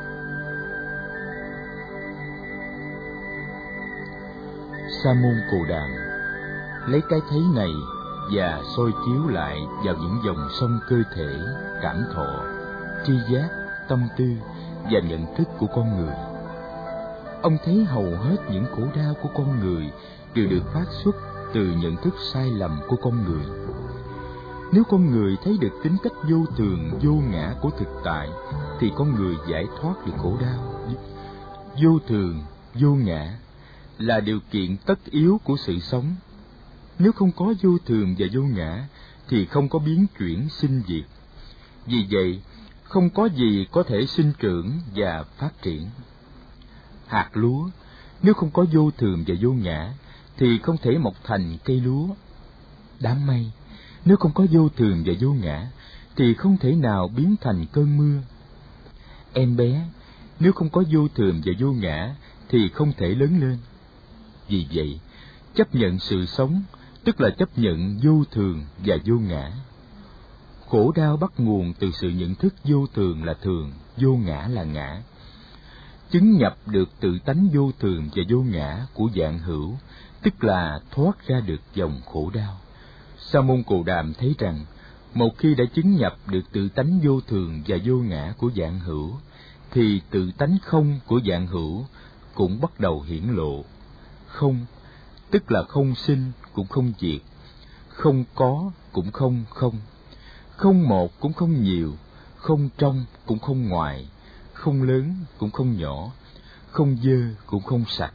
Sa môn Cù Đàm lấy cái thấy này và soi chiếu lại vào những dòng sông cơ thể, cảm thọ, tri giác, tâm tư và nhận thức của con người. Ông thấy hầu hết những khổ đau của con người đều được phát xuất từ nhận thức sai lầm của con người. Nếu con người thấy được tính cách vô thường, vô ngã của thực tại, thì con người giải thoát được khổ đau. Vô thường, vô ngã là điều kiện tất yếu của sự sống. Nếu không có vô thường và vô ngã, thì không có biến chuyển sinh diệt. Vì vậy, không có gì có thể sinh trưởng và phát triển. Hạt lúa nếu không có vô thường và vô ngã thì không thể mọc thành cây lúa. Đám mây nếu không có vô thường và vô ngã thì không thể nào biến thành cơn mưa. Em bé nếu không có vô thường và vô ngã thì không thể lớn lên. Vì vậy, chấp nhận sự sống tức là chấp nhận vô thường và vô ngã. Khổ đau bắt nguồn từ sự nhận thức vô thường là thường, vô ngã là ngã. Chứng nhập được tự tánh vô thường và vô ngã của vạn hữu, tức là thoát ra được dòng khổ đau. Sa môn Cồ Đàm thấy rằng, một khi đã chứng nhập được tự tánh vô thường và vô ngã của vạn hữu, thì tự tánh không của vạn hữu cũng bắt đầu hiển lộ. Không, tức là không sinh cũng không diệt, không có cũng không không, không một cũng không nhiều, không trong cũng không ngoài, không lớn cũng không nhỏ, không dơ cũng không sạch.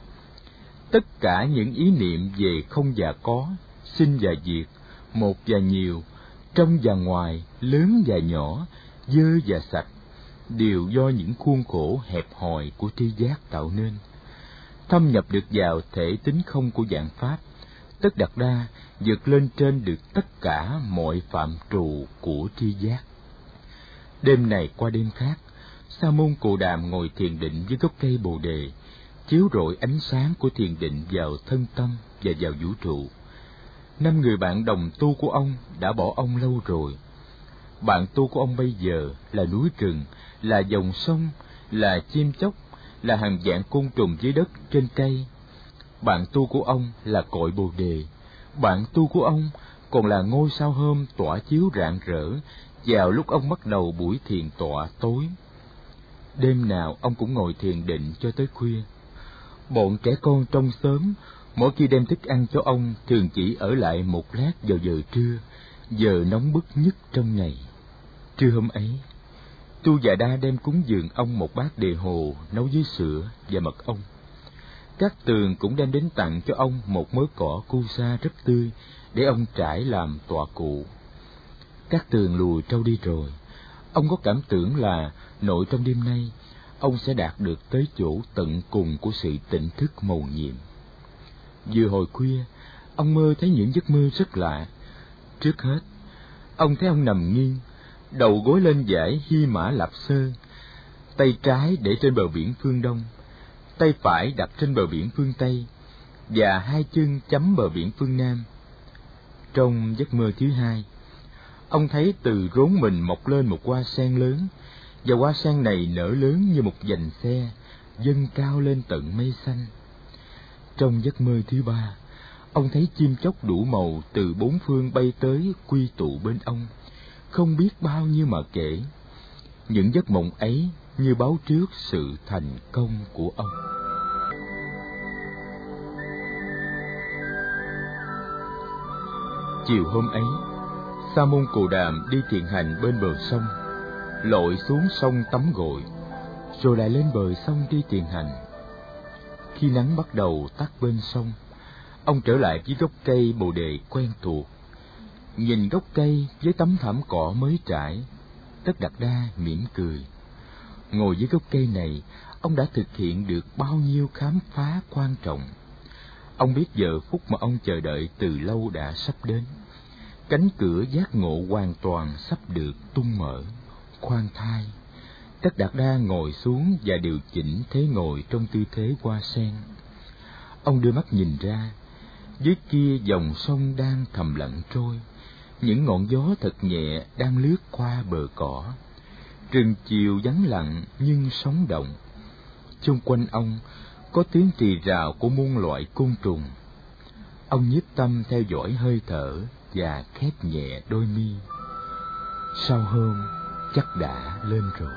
Tất cả những ý niệm về không và có, sinh và diệt, một và nhiều, trong và ngoài, lớn và nhỏ, dơ và sạch, đều do những khuôn khổ hẹp hòi của tri giác tạo nên. Thâm nhập được vào thể tính không của vạn pháp, Tất Đạt Đa vượt lên trên được tất cả mọi phạm trù của tri giác. Đêm này qua đêm khác, Sa môn Cồ Đàm ngồi thiền định với gốc cây Bồ Đề, chiếu rọi ánh sáng của thiền định vào thân tâm và vào vũ trụ. 5 người bạn đồng tu của ông đã bỏ ông lâu rồi. Bạn tu của ông bây giờ là núi rừng, là dòng sông, là chim chóc, là hàng vạn côn trùng dưới đất trên cây. Bạn tu của ông là cội Bồ Đề. Bạn tu của ông còn là ngôi sao hôm tỏa chiếu rạng rỡ vào lúc ông bắt đầu buổi thiền tọa tối. Đêm nào ông cũng ngồi thiền định cho tới khuya. Bọn trẻ con trong xóm mỗi khi đem thức ăn cho ông thường chỉ ở lại một lát vào giờ trưa, giờ nóng bức nhất trong ngày. Trưa hôm ấy, Tu Già Đa đem cúng dường ông một bát đề hồ nấu với sữa và mật ong. Các Tường cũng đem đến tặng cho ông một mớ cỏ cu sa rất tươi để ông trải làm tọa cụ. Các Tường lùi trâu đi rồi. Ông có cảm tưởng là nội trong đêm nay ông sẽ đạt được tới chỗ tận cùng của sự tỉnh thức mầu nhiệm. Vừa hồi khuya, ông mơ thấy những giấc mơ rất lạ. Trước hết, ông thấy ông nằm nghiêng, đầu gối lên dãy Hy Mã Lạp Sơ, tay trái để trên bờ biển phương Đông, tay phải đặt trên bờ biển phương Tây, và hai chân chấm bờ biển phương Nam. Trong giấc mơ thứ hai, ông thấy từ rốn mình mọc lên một hoa sen lớn, và hoa sen này nở lớn như một vành xe, dâng cao lên tận mây xanh. Trong giấc mơ thứ ba, ông thấy chim chóc đủ màu từ bốn phương bay tới quy tụ bên ông, không biết bao nhiêu mà kể. Những giấc mộng ấy như báo trước sự thành công của ông. Chiều hôm ấy, Sa môn Cồ Đàm đi thiền hành bên bờ sông, lội xuống sông tắm gội, rồi lại lên bờ sông đi thiền hành. Khi nắng bắt đầu tắt bên sông, ông trở lại với gốc cây Bồ Đề quen thuộc. Nhìn gốc cây với tấm thảm cỏ mới trải, Tất Đạt Đa mỉm cười. Ngồi dưới gốc cây này, ông đã thực hiện được bao nhiêu khám phá quan trọng. Ông biết giờ phút mà ông chờ đợi từ lâu đã sắp đến. Cánh cửa giác ngộ hoàn toàn sắp được tung mở. Khoan thai, Tất Đạt Đa ngồi xuống và điều chỉnh thế ngồi trong tư thế hoa sen. Ông đưa mắt nhìn ra, dưới kia dòng sông đang thầm lặng trôi, những ngọn gió thật nhẹ đang lướt qua bờ cỏ. Rừng chiều vắng lặng nhưng sống động. Xung quanh ông có tiếng rì rào của muôn loại côn trùng. Ông nhiếp tâm theo dõi hơi thở và khép nhẹ đôi mi. Sao hôm chắc đã lên rồi.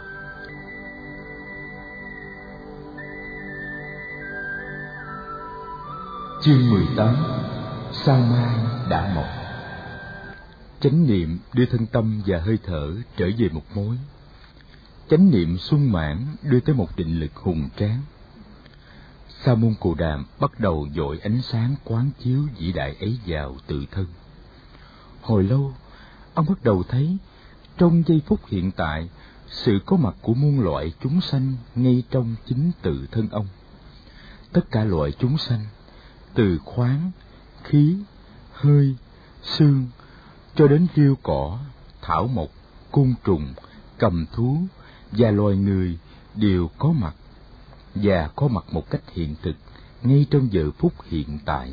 Chương 18. Sao mai đã mọc. Chánh niệm đưa thân tâm và hơi thở trở về một mối. Chánh niệm sung mãn đưa tới một định lực hùng tráng. Sa môn Cồ Đàm bắt đầu dội ánh sáng quán chiếu vĩ đại ấy vào tự thân. Hồi lâu, ông bắt đầu thấy trong giây phút hiện tại, sự có mặt của muôn loại chúng sanh ngay trong chính tự thân ông. Tất cả loại chúng sanh, từ khoáng, khí, hơi, xương, cho đến rêu cỏ, thảo mộc, côn trùng, cầm thú và loài người đều có mặt, và có mặt một cách hiện thực ngay trong giờ phút hiện tại.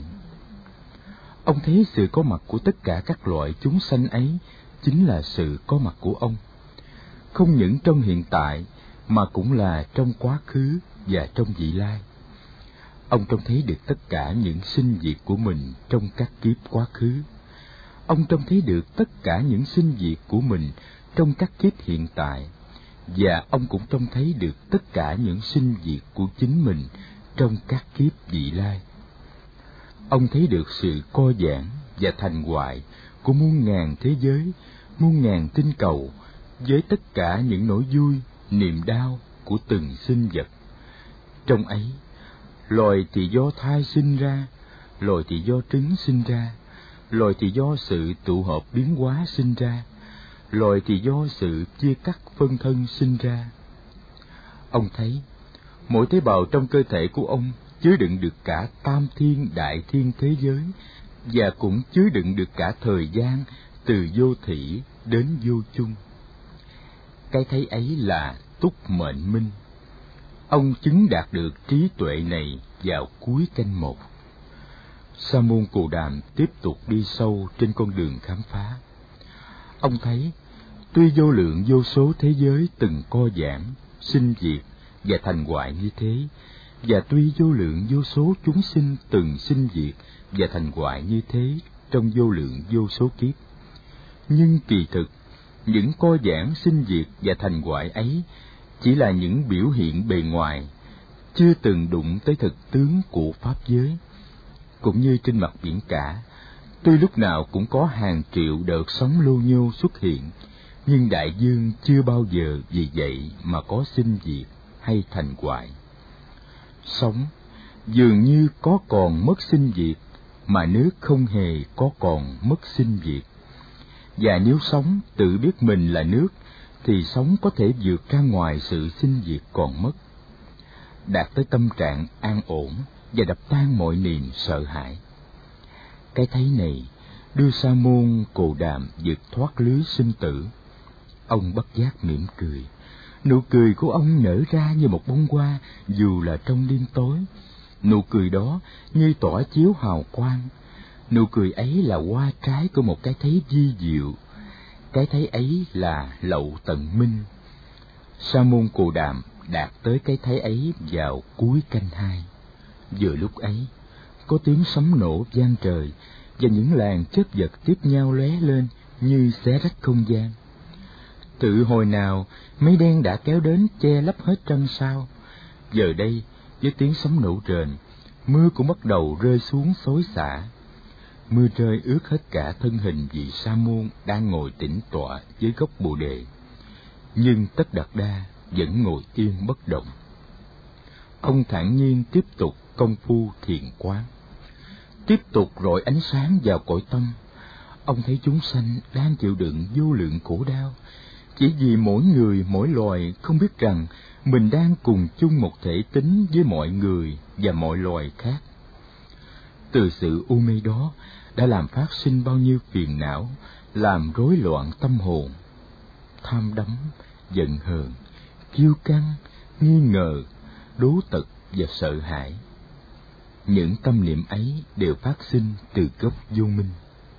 Ông thấy sự có mặt của tất cả các loại chúng sanh ấy chính là sự có mặt của ông, không những trong hiện tại mà cũng là trong quá khứ và trong vị lai. Ông trông thấy được tất cả những sinh diệt của mình trong các kiếp quá khứ. Ông trông thấy được tất cả những sinh diệt của mình trong các kiếp hiện tại, và ông cũng trông thấy được tất cả những sinh diệt của chính mình trong các kiếp vị lai. Ông thấy được sự co giãn và thành hoại của muôn ngàn thế giới, muôn ngàn tinh cầu, với tất cả những nỗi vui, niềm đau của từng sinh vật. Trong ấy, loài thì do thai sinh ra, loài thì do trứng sinh ra, loài thì do sự tụ hợp biến hóa sinh ra, loài thì do sự chia cắt phân thân sinh ra. Ông thấy, mỗi tế bào trong cơ thể của ông chứa đựng được cả tam thiên đại thiên thế giới, và cũng chứa đựng được cả thời gian từ vô thủy đến vô chung. Cái thấy ấy là túc mệnh minh. Ông chứng đạt được trí tuệ này vào cuối canh 1. Sa môn Cù Đàm tiếp tục đi sâu trên con đường khám phá. Ông thấy, tuy vô lượng vô số thế giới từng co giãn, sinh diệt và thành hoại như thế, và tuy vô lượng vô số chúng sinh từng sinh diệt và thành hoại như thế trong vô lượng vô số kiếp, nhưng kỳ thực, những co giãn sinh diệt và thành hoại ấy chỉ là những biểu hiện bề ngoài, chưa từng đụng tới thực tướng của pháp giới. Cũng như trên mặt biển cả, tuy lúc nào cũng có hàng triệu đợt sóng lô nhô xuất hiện, nhưng đại dương chưa bao giờ vì vậy mà có sinh diệt hay thành hoại. Sóng dường như có còn mất sinh diệt, mà nước không hề có còn mất sinh diệt. Và nếu sóng tự biết mình là nước, thì sóng có thể vượt ra ngoài sự sinh diệt còn mất, đạt tới tâm trạng an ổn và đập tan mọi niềm sợ hãi. Cái thấy này đưa Sa môn Cù Đàm vượt thoát lưới sinh tử. Ông bất giác mỉm cười. Nụ cười của ông nở ra như một bông hoa dù là trong đêm tối. Nụ cười đó như tỏa chiếu hào quang. Nụ cười ấy là hoa trái của một cái thấy vi diệu. Cái thấy ấy là lậu tận minh. Sa môn Cù Đàm đạt tới cái thấy ấy vào cuối canh 2. Vừa lúc ấy, có tiếng sấm nổ vang trời, và những làn chớp giật tiếp nhau lóe lên như xé rách không gian. Tự hồi nào mây đen đã kéo đến che lấp hết trăng sao, giờ đây với tiếng sấm nổ rền, mưa cũng bắt đầu rơi xuống xối xả. Mưa rơi ướt hết cả thân hình vị sa môn đang ngồi tĩnh tọa dưới gốc bồ đề, nhưng Tất Đạt Đa vẫn ngồi yên bất động. Ông thản nhiên tiếp tục công phu thiền quán, tiếp tục rọi ánh sáng vào cõi tâm. Ông thấy chúng sanh đang chịu đựng vô lượng khổ đau, chỉ vì mỗi người mỗi loài không biết rằng mình đang cùng chung một thể tính với mọi người và mọi loài khác. Từ sự u mê đó đã làm phát sinh bao nhiêu phiền não, làm rối loạn tâm hồn. Tham đắm, giận hờn, kiêu căng, nghi ngờ, đố tật và sợ hãi. Những tâm niệm ấy đều phát sinh từ gốc vô minh.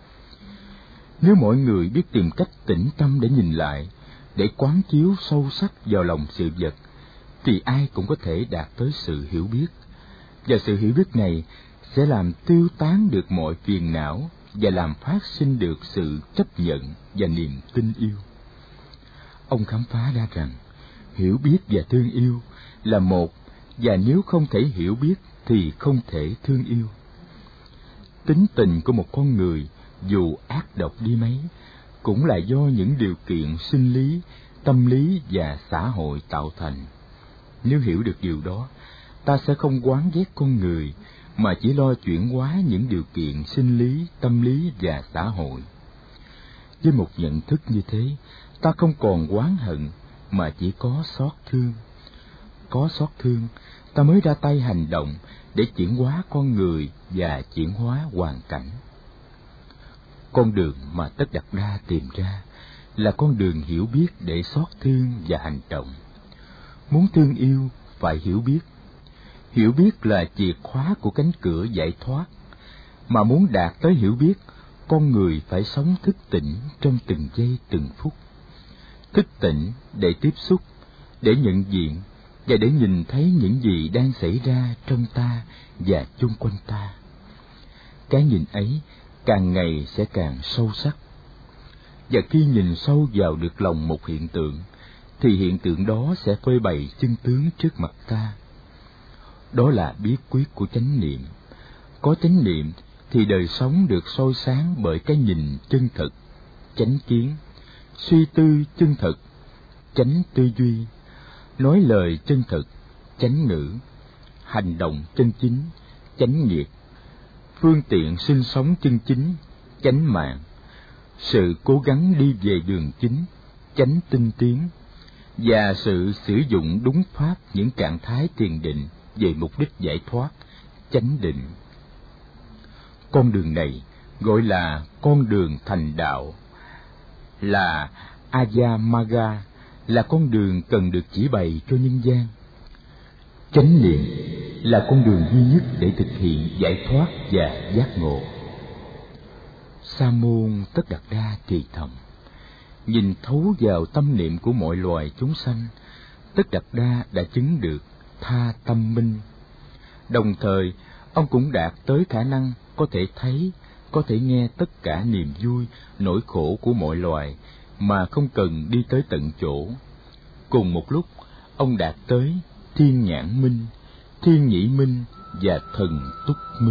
Nếu mọi người biết tìm cách tĩnh tâm để nhìn lại, để quán chiếu sâu sắc vào lòng sự vật, thì ai cũng có thể đạt tới sự hiểu biết. Và sự hiểu biết này sẽ làm tiêu tán được mọi phiền não và làm phát sinh được sự chấp nhận và niềm tin yêu. Ông khám phá ra rằng hiểu biết và thương yêu là một, và nếu không thể hiểu biết thì không thể thương yêu. Tính tình của một con người dù ác độc đi mấy cũng là do những điều kiện sinh lý, tâm lý và xã hội tạo thành. Nếu hiểu được điều đó, ta sẽ không oán ghét con người, mà chỉ lo chuyển hóa những điều kiện sinh lý, tâm lý và xã hội. với một nhận thức như thế, ta không còn oán hận mà chỉ có xót thương. Có xót thương, ta mới ra tay hành động để chuyển hóa con người và chuyển hóa hoàn cảnh. Con đường mà Tất Đạt Đa tìm ra là con đường hiểu biết để xót thương và hành động. Muốn thương yêu phải hiểu biết. Hiểu biết là chìa khóa của cánh cửa giải thoát. Mà muốn đạt tới hiểu biết, con người phải sống thức tỉnh trong từng giây từng phút. Thức tỉnh để tiếp xúc, để nhận diện và để nhìn thấy những gì đang xảy ra trong ta và chung quanh ta. Cái nhìn ấy càng ngày sẽ càng sâu sắc. Và khi nhìn sâu vào được lòng một hiện tượng, thì hiện tượng đó sẽ phơi bày chân tướng trước mặt ta. Đó là bí quyết của chánh niệm. Có chánh niệm thì đời sống được soi sáng bởi cái nhìn chân thực, chánh kiến, suy tư chân thực, chánh tư duy, nói lời chân thực, chánh ngữ, hành động chân chính, chánh nghiệp, phương tiện sinh sống chân chính, chánh mạng, sự cố gắng đi về đường chính, chánh tinh tiến, và sự sử dụng đúng pháp những trạng thái thiền định về mục đích giải thoát, chánh định. Con đường này gọi là con đường thành đạo, là Ayamaga, là con đường cần được chỉ bày cho nhân gian. Chánh niệm là con đường duy nhất để thực hiện giải thoát và giác ngộ. Sa môn Tất Đạt Đa thì thầm, nhìn thấu vào tâm niệm của mọi loài chúng sanh, Tất Đạt Đa đã chứng được tha tâm minh. Đồng thời, ông cũng đạt tới khả năng có thể thấy, có thể nghe tất cả niềm vui, nỗi khổ của mọi loài mà không cần đi tới tận chỗ. Cùng một lúc, ông đạt tới thiên nhãn minh, thiên nhĩ minh và thần túc minh.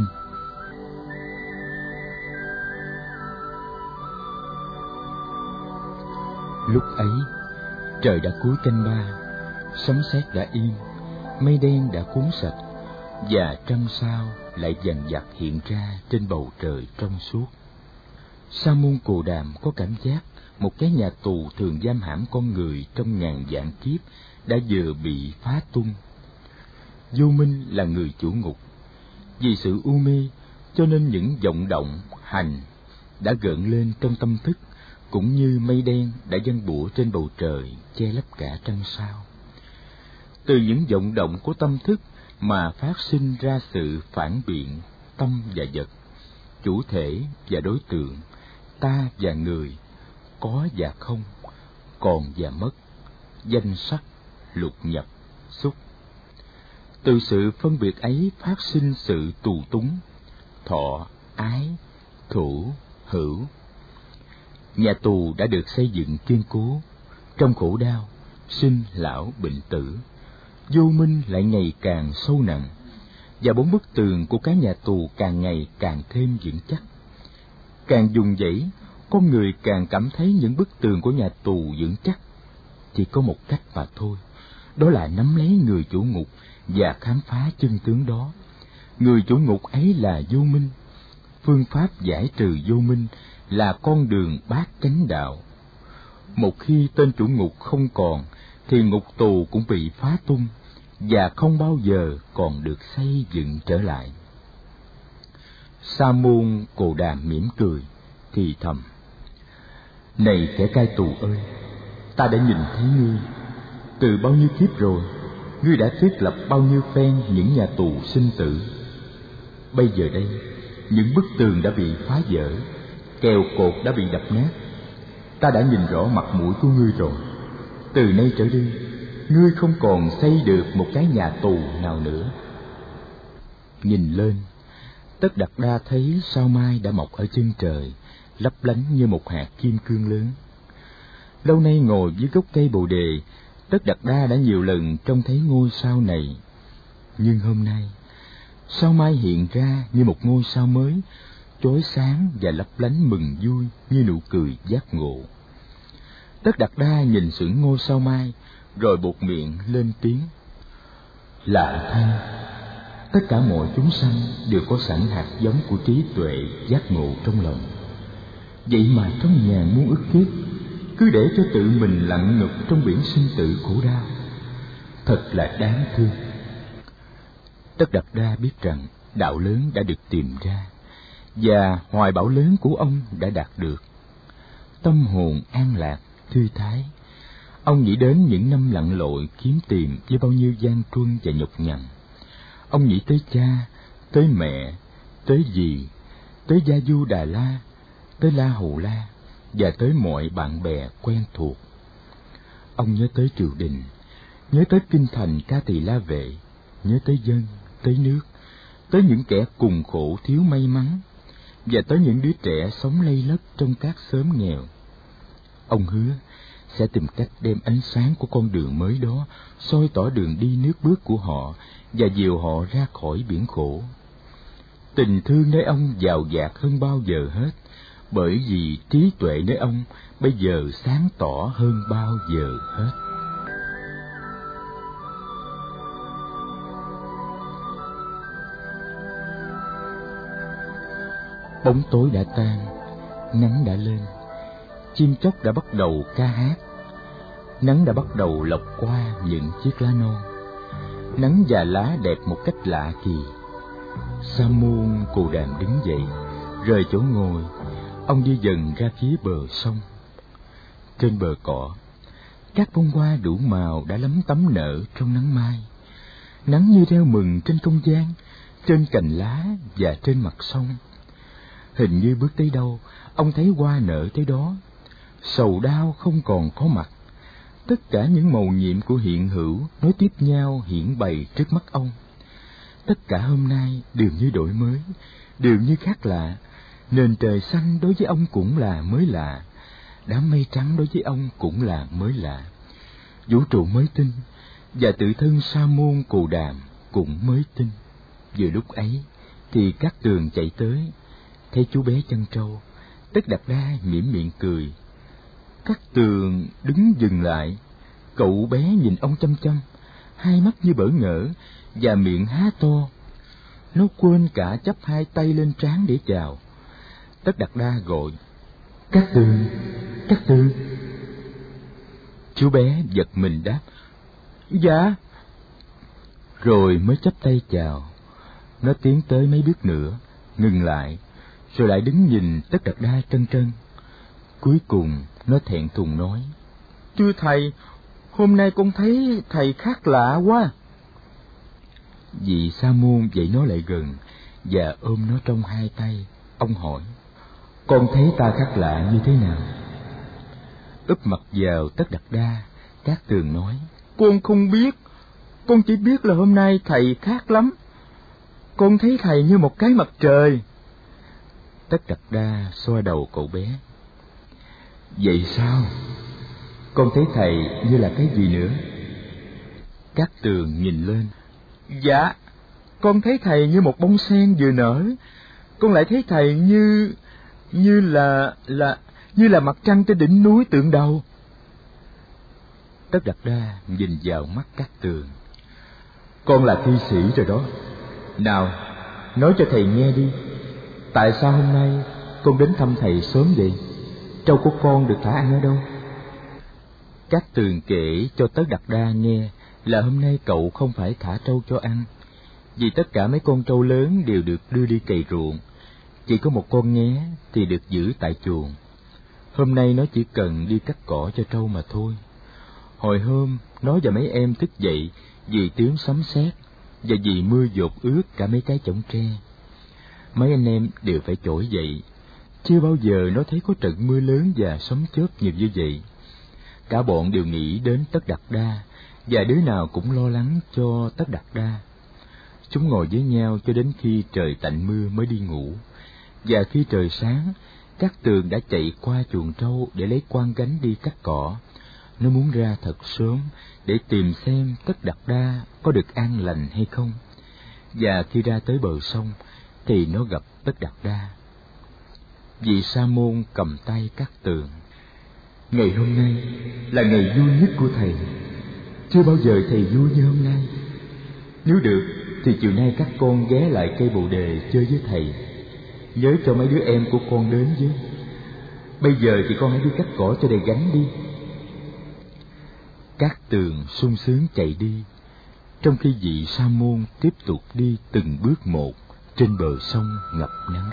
Lúc ấy, trời đã cuối canh ba, sấm sét đã im, mây đen đã cuốn sạch, và trăng sao lại dần dặt hiện ra trên bầu trời trong suốt. Sa môn Cồ Đàm có cảm giác một cái nhà tù thường giam hãm con người trong ngàn vạn kiếp đã vừa bị phá tung. Vô minh là người chủ ngục. Vì sự u mê, cho nên những vọng động, hành đã gợn lên trong tâm thức, cũng như mây đen đã giăng bủa trên bầu trời che lấp cả trăng sao. Từ những vọng động của tâm thức mà phát sinh ra sự phản biện tâm và vật, chủ thể và đối tượng, ta và người, có và không, còn và mất, danh sắc, lục nhập, xúc. Từ sự phân biệt ấy phát sinh sự tù túng, thọ, ái, thủ, hữu. Nhà tù đã được xây dựng kiên cố, trong khổ đau, sinh, lão, bệnh tử, vô minh lại ngày càng sâu nặng, và bốn bức tường của cái nhà tù càng ngày càng thêm vững chắc. Càng dùng dãy, con người càng cảm thấy những bức tường của nhà tù vững chắc. Chỉ có một cách mà thôi, đó là nắm lấy người chủ ngục và khám phá chân tướng đó. Người chủ ngục ấy là vô minh. Phương pháp giải trừ vô minh là con đường bát chánh đạo. Một khi tên chủ ngục không còn, thì ngục tù cũng bị phá tung và không bao giờ còn được xây dựng trở lại. Sa môn Cồ Đàm mỉm cười, thì thầm: Này kẻ cai tù ơi, ta đã nhìn thấy ngươi. Từ bao nhiêu kiếp rồi, ngươi đã thiết lập bao nhiêu phen những nhà tù sinh tử. Bây giờ đây, những bức tường đã bị phá vỡ, kèo cột đã bị đập nát. Ta đã nhìn rõ mặt mũi của ngươi rồi. Từ nay trở đi, ngươi không còn xây được một cái nhà tù nào nữa. Nhìn lên, Tất Đạt Đa thấy sao mai đã mọc ở chân trời, lấp lánh như một hạt kim cương lớn. Lâu nay ngồi dưới gốc cây bồ đề, Tất Đạt Đa đã nhiều lần trông thấy ngôi sao này. Nhưng hôm nay, sao mai hiện ra như một ngôi sao mới, chói sáng và lấp lánh mừng vui như nụ cười giác ngộ. Tất Đạt Đa nhìn sững ngôi sao mai, rồi buột miệng lên tiếng: Lạ thay, tất cả mọi chúng sanh đều có sẵn hạt giống của trí tuệ giác ngộ trong lòng. Vậy mà trong ngàn muôn ức kiếp, cứ để cho tự mình lặn ngục trong biển sinh tử khổ đau, thật là đáng thương. Tất Đạt Đa biết rằng đạo lớn đã được tìm ra, và hoài bão lớn của ông đã đạt được. Tâm hồn an lạc, thư thái. Ông nghĩ đến những năm lặn lội kiếm tìm với bao nhiêu gian truân và nhọc nhằn. Ông nghĩ tới cha, tới mẹ, tới dì, tới Gia Du Đà La, tới La Hầu La, và tới mọi bạn bè quen thuộc. Ông nhớ tới triều đình, nhớ tới kinh thành Ca Tỳ La Vệ, nhớ tới dân, tới nước, tới những kẻ cùng khổ thiếu may mắn, và tới những đứa trẻ sống lây lất trong các xóm nghèo. Ông hứa sẽ tìm cách đem ánh sáng của con đường mới đó soi tỏ đường đi nước bước của họ và dìu họ ra khỏi biển khổ. Tình thương nơi ông giàu dạt hơn bao giờ hết, bởi vì trí tuệ nơi ông bây giờ sáng tỏ hơn bao giờ hết. Bóng tối đã tan, nắng đã lên, chim chóc đã bắt đầu ca hát. Nắng đã bắt đầu lọc qua những chiếc lá non. Nắng và lá đẹp một cách lạ kỳ. Sa môn Cù Đàm đứng dậy, rời chỗ ngồi, ông đi dần ra phía bờ sông. Trên bờ cỏ, các bông hoa đủ màu đã lấm tấm nở trong nắng mai. Nắng như reo mừng trên không gian, trên cành lá và trên mặt sông. Hình như bước tới đâu, ông thấy hoa nở tới đó. Sầu đau không còn có mặt. Tất cả những mầu nhiệm của hiện hữu nối tiếp nhau hiển bày trước mắt ông. Tất cả hôm nay đều như đổi mới, đều như khác lạ. Nền trời xanh đối với ông cũng là mới lạ, đám mây trắng đối với ông cũng là mới lạ. Vũ trụ mới tinh, và tự thân Sa môn Cù Đàm cũng mới tinh. Vừa lúc ấy thì Cát Tường chạy tới, thấy chú bé chăn trâu. Tất Đạt Đa mỉm miệng cười. Cát Tường đứng dừng lại, cậu bé nhìn ông chăm chăm, hai mắt như bỡ ngỡ và miệng há to. Nó quên cả chắp hai tay lên trán để chào. Tất Đạt Đa gọi: Cát Tường, Cát Tường. Chú bé giật mình đáp: Dạ. Rồi mới chắp tay chào. Nó tiến tới mấy bước nữa, ngừng lại, rồi lại đứng nhìn Tất Đạt Đa trân trân. Cuối cùng nó thẹn thùng nói: Thưa thầy, hôm nay con thấy thầy khác lạ quá. Vị sa môn dậy nó lại gần và ôm nó trong hai tay. Ông hỏi: Con thấy ta khác lạ như thế nào? Úp mặt vào Tất Đạt Đa, Cát Tường nói: Con không biết, con chỉ biết là hôm nay thầy khác lắm. Con thấy thầy như một cái mặt trời. Tất Đạt Đa xoa đầu cậu bé: Vậy sao? Con thấy thầy như là cái gì nữa? Cát Tường nhìn lên: Dạ, con thấy thầy như một bông sen vừa nở. Con lại thấy thầy như là mặt trăng trên đỉnh núi Tượng Đầu. Tất Đạt Đa nhìn vào mắt Cát Tường: Con là thi sĩ rồi đó. Nào, nói cho thầy nghe đi, tại sao hôm nay con đến thăm thầy sớm vậy? Trâu của con được thả ăn ở đâu? Cát Tường kể cho Tất Đạt Đa nghe là hôm nay cậu không phải thả trâu cho ăn, vì tất cả mấy con trâu lớn đều được đưa đi cày ruộng, chỉ có một con nghé thì được giữ tại chuồng. Hôm nay nó chỉ cần đi cắt cỏ cho trâu mà thôi. Hồi hôm nó và mấy em thức dậy vì tiếng sấm sét và vì mưa dột ướt cả mấy cái chõng tre. Mấy anh em đều phải trỗi dậy. Chưa bao giờ nó thấy có trận mưa lớn và sấm chớp nhiều như vậy. Cả bọn đều nghĩ đến Tất Đạt Đa, và đứa nào cũng lo lắng cho Tất Đạt Đa. Chúng ngồi với nhau cho đến khi trời tạnh mưa mới đi ngủ. Và khi trời sáng, Cát Tường đã chạy qua chuồng trâu để lấy quan gánh đi cắt cỏ. Nó muốn ra thật sớm để tìm xem Tất Đạt Đa có được an lành hay không. Và khi ra tới bờ sông thì nó gặp Tất Đạt Đa. Vị sa môn cầm tay Cát Tường: Ngày hôm nay là ngày vui nhất của thầy. Chưa bao giờ thầy vui như hôm nay. Nếu được thì chiều nay các con ghé lại cây bồ đề chơi với thầy. Nhớ cho mấy đứa em của con đến với. Bây giờ thì con hãy đi cắt cỏ cho đầy gánh đi. Cát Tường sung sướng chạy đi, trong khi vị sa môn tiếp tục đi từng bước một trên bờ sông ngập nắng.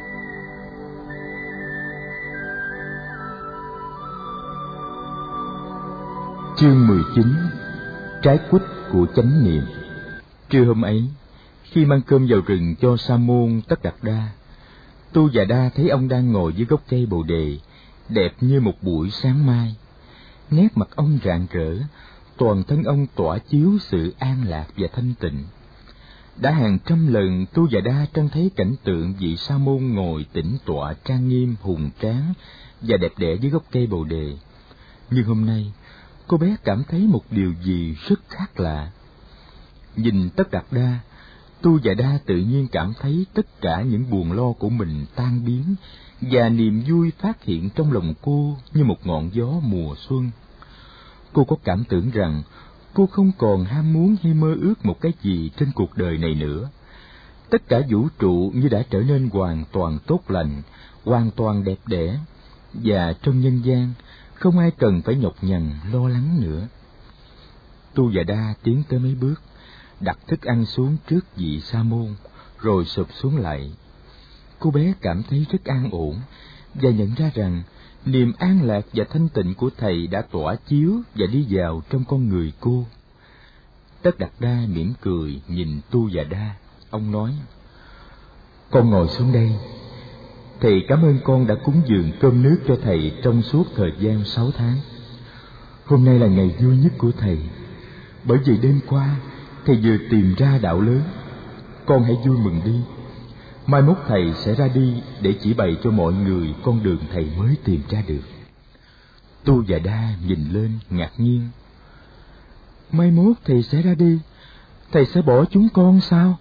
Chương 19. Trái quýt của chánh niệm. Trưa hôm ấy, khi mang cơm vào rừng cho sa môn Tất Đạt Đa, Tu Già Đa thấy ông đang ngồi dưới gốc cây bồ đề, đẹp như một buổi sáng mai. Nét mặt ông rạng rỡ, toàn thân ông tỏa chiếu sự an lạc và thanh tịnh. Đã hàng trăm lần Tu Già Đa trông thấy cảnh tượng vị sa môn ngồi tĩnh tọa trang nghiêm, hùng tráng và đẹp đẽ dưới gốc cây bồ đề. Nhưng hôm nay, cô bé cảm thấy một điều gì rất khác lạ. Nhìn Tất Đạt Đa, Tu Già Đa tự nhiên cảm thấy tất cả những buồn lo của mình tan biến, và niềm vui phát hiện trong lòng cô như một ngọn gió mùa xuân. Cô có cảm tưởng rằng cô không còn ham muốn hay mơ ước một cái gì trên cuộc đời này nữa. Tất cả vũ trụ như đã trở nên hoàn toàn tốt lành, hoàn toàn đẹp đẽ, và trong nhân gian không ai cần phải nhọc nhằn lo lắng nữa. Tu Già Đa tiến tới mấy bước, đặt thức ăn xuống trước vị sa môn, rồi sụp xuống lại. Cô bé cảm thấy rất an ổn, và nhận ra rằng niềm an lạc và thanh tịnh của thầy đã tỏa chiếu và đi vào trong con người cô. Tất Đạt Đa mỉm cười nhìn Tu Già Đa. Ông nói: "Con ngồi xuống đây. Thầy cảm ơn con đã cúng dường cơm nước cho thầy trong suốt thời gian 6 tháng. Hôm nay là ngày vui nhất của thầy, bởi vì đêm qua thầy vừa tìm ra đạo lớn. Con hãy vui mừng đi. Mai mốt thầy sẽ ra đi để chỉ bày cho mọi người con đường thầy mới tìm ra được." Tu Già Đa nhìn lên ngạc nhiên. "Mai mốt thầy sẽ ra đi, thầy sẽ bỏ chúng con sao?"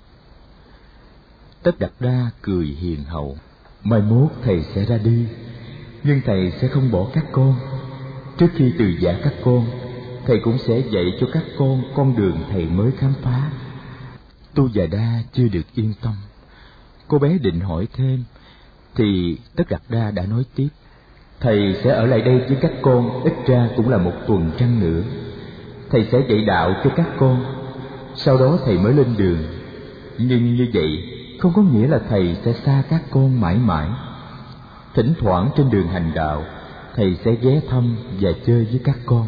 Tất Đạt Đa cười hiền hậu. "Mai mốt thầy sẽ ra đi, nhưng thầy sẽ không bỏ các con. Trước khi từ giã các con, thầy cũng sẽ dạy cho các con đường thầy mới khám phá." Tu Già Đa chưa được yên tâm. Cô bé định hỏi thêm, thì Tất Đạt Đa đã nói tiếp: "Thầy sẽ ở lại đây với các con ít ra cũng là 1 tuần trăng nữa. Thầy sẽ dạy đạo cho các con, sau đó thầy mới lên đường. Nhưng như vậy không có nghĩa là thầy sẽ xa các con mãi mãi. Thỉnh thoảng trên đường hành đạo, thầy sẽ ghé thăm và chơi với các con."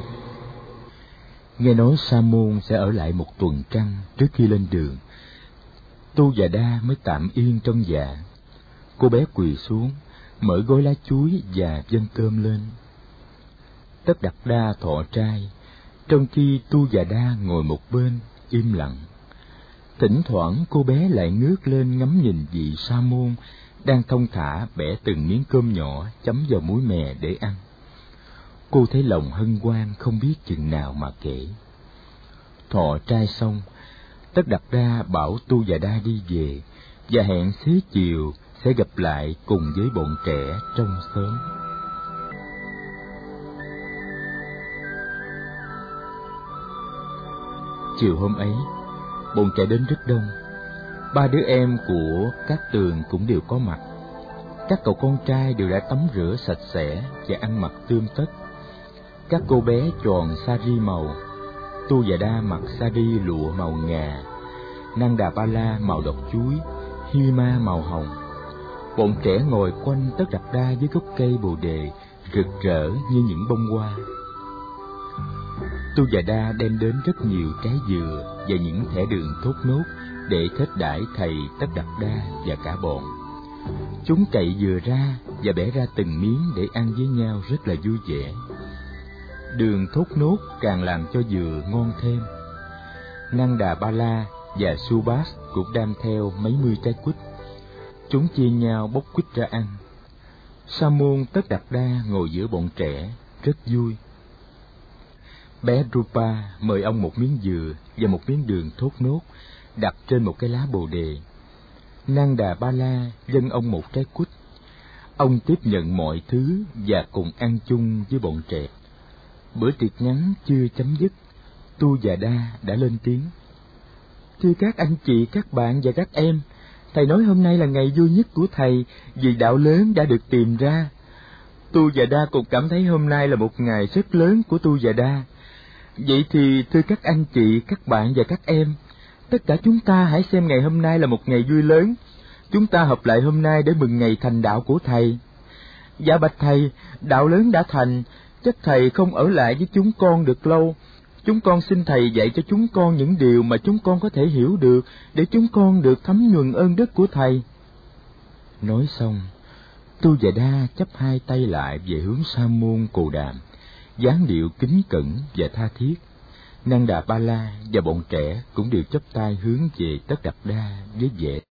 Nghe nói sa môn sẽ ở lại 1 tuần trăng trước khi lên đường, Tu Già Đa mới tạm yên trong dạ. Cô bé quỳ xuống, mở gói lá chuối và dâng cơm lên. Tất Đạt Đa thọ trai, trong khi Tu Già Đa ngồi một bên im lặng. Thỉnh thoảng cô bé lại ngước lên ngắm nhìn vị sa môn đang thong thả bẻ từng miếng cơm nhỏ chấm vào muối mè để ăn. Cô thấy lòng hân hoan không biết chừng nào mà kể. Thọ trai xong, Tất Đạt Đa bảo Tu Già Đa đi về và hẹn xế chiều sẽ gặp lại cùng với bọn trẻ trong xóm. Chiều hôm ấy, bọn trẻ đến rất đông. 3 đứa em của Cát Tường cũng đều có mặt. Các cậu con trai đều đã tắm rửa sạch sẽ và ăn mặc tươm tất. Các cô bé tròn sari màu, Tu Già Đa mặc sari lụa màu ngà, Nanda Ba La màu đọt chuối, Hima màu hồng. Bọn trẻ ngồi quanh Tất Đạt Đa dưới gốc cây bồ đề, rực rỡ như những bông hoa. Tu Già Đa đem đến rất nhiều trái dừa và những thẻ đường thốt nốt để thết đãi thầy Tất Đạt Đa và cả bọn. Chúng cậy dừa ra và bẻ ra từng miếng để ăn với nhau rất là vui vẻ. Đường thốt nốt càng làm cho dừa ngon thêm. Nanda Ba La và Subhas cũng đem theo mấy mươi trái quýt. Chúng chia nhau bóc quýt ra ăn. Sa môn Tất Đạt Đa ngồi giữa bọn trẻ, rất vui. Bé Rupa mời ông một miếng dừa và một miếng đường thốt nốt đặt trên một cái lá bồ đề. Nanda Ba La dâng ông một trái quýt. Ông tiếp nhận mọi thứ và cùng ăn chung với bọn trẻ. Bữa tiệc ngắn chưa chấm dứt, Tu Già Đa đã lên tiếng: "Thưa các anh chị, các bạn và các em, thầy nói hôm nay là ngày vui nhất của thầy vì đạo lớn đã được tìm ra. Tu và Đa cũng cảm thấy hôm nay là một ngày rất lớn của Tu và Đa. Vậy thì thưa các anh chị, các bạn và các em, tất cả chúng ta hãy xem ngày hôm nay là một ngày vui lớn. Chúng ta họp lại hôm nay để mừng ngày thành đạo của Thầy. Dạ bạch Thầy, đạo lớn đã thành, chắc Thầy không ở lại với chúng con được lâu. Chúng con xin Thầy dạy cho chúng con những điều mà chúng con có thể hiểu được, để chúng con được thấm nhuần ơn đức của Thầy. Nói xong, Tu và Đa chắp hai tay lại về hướng Sa môn Cồ Đàm, dáng điệu kính cẩn và tha thiết. Nanda Ba La và bọn trẻ cũng đều chắp tay hướng về Tất Đạt Đa với vẻ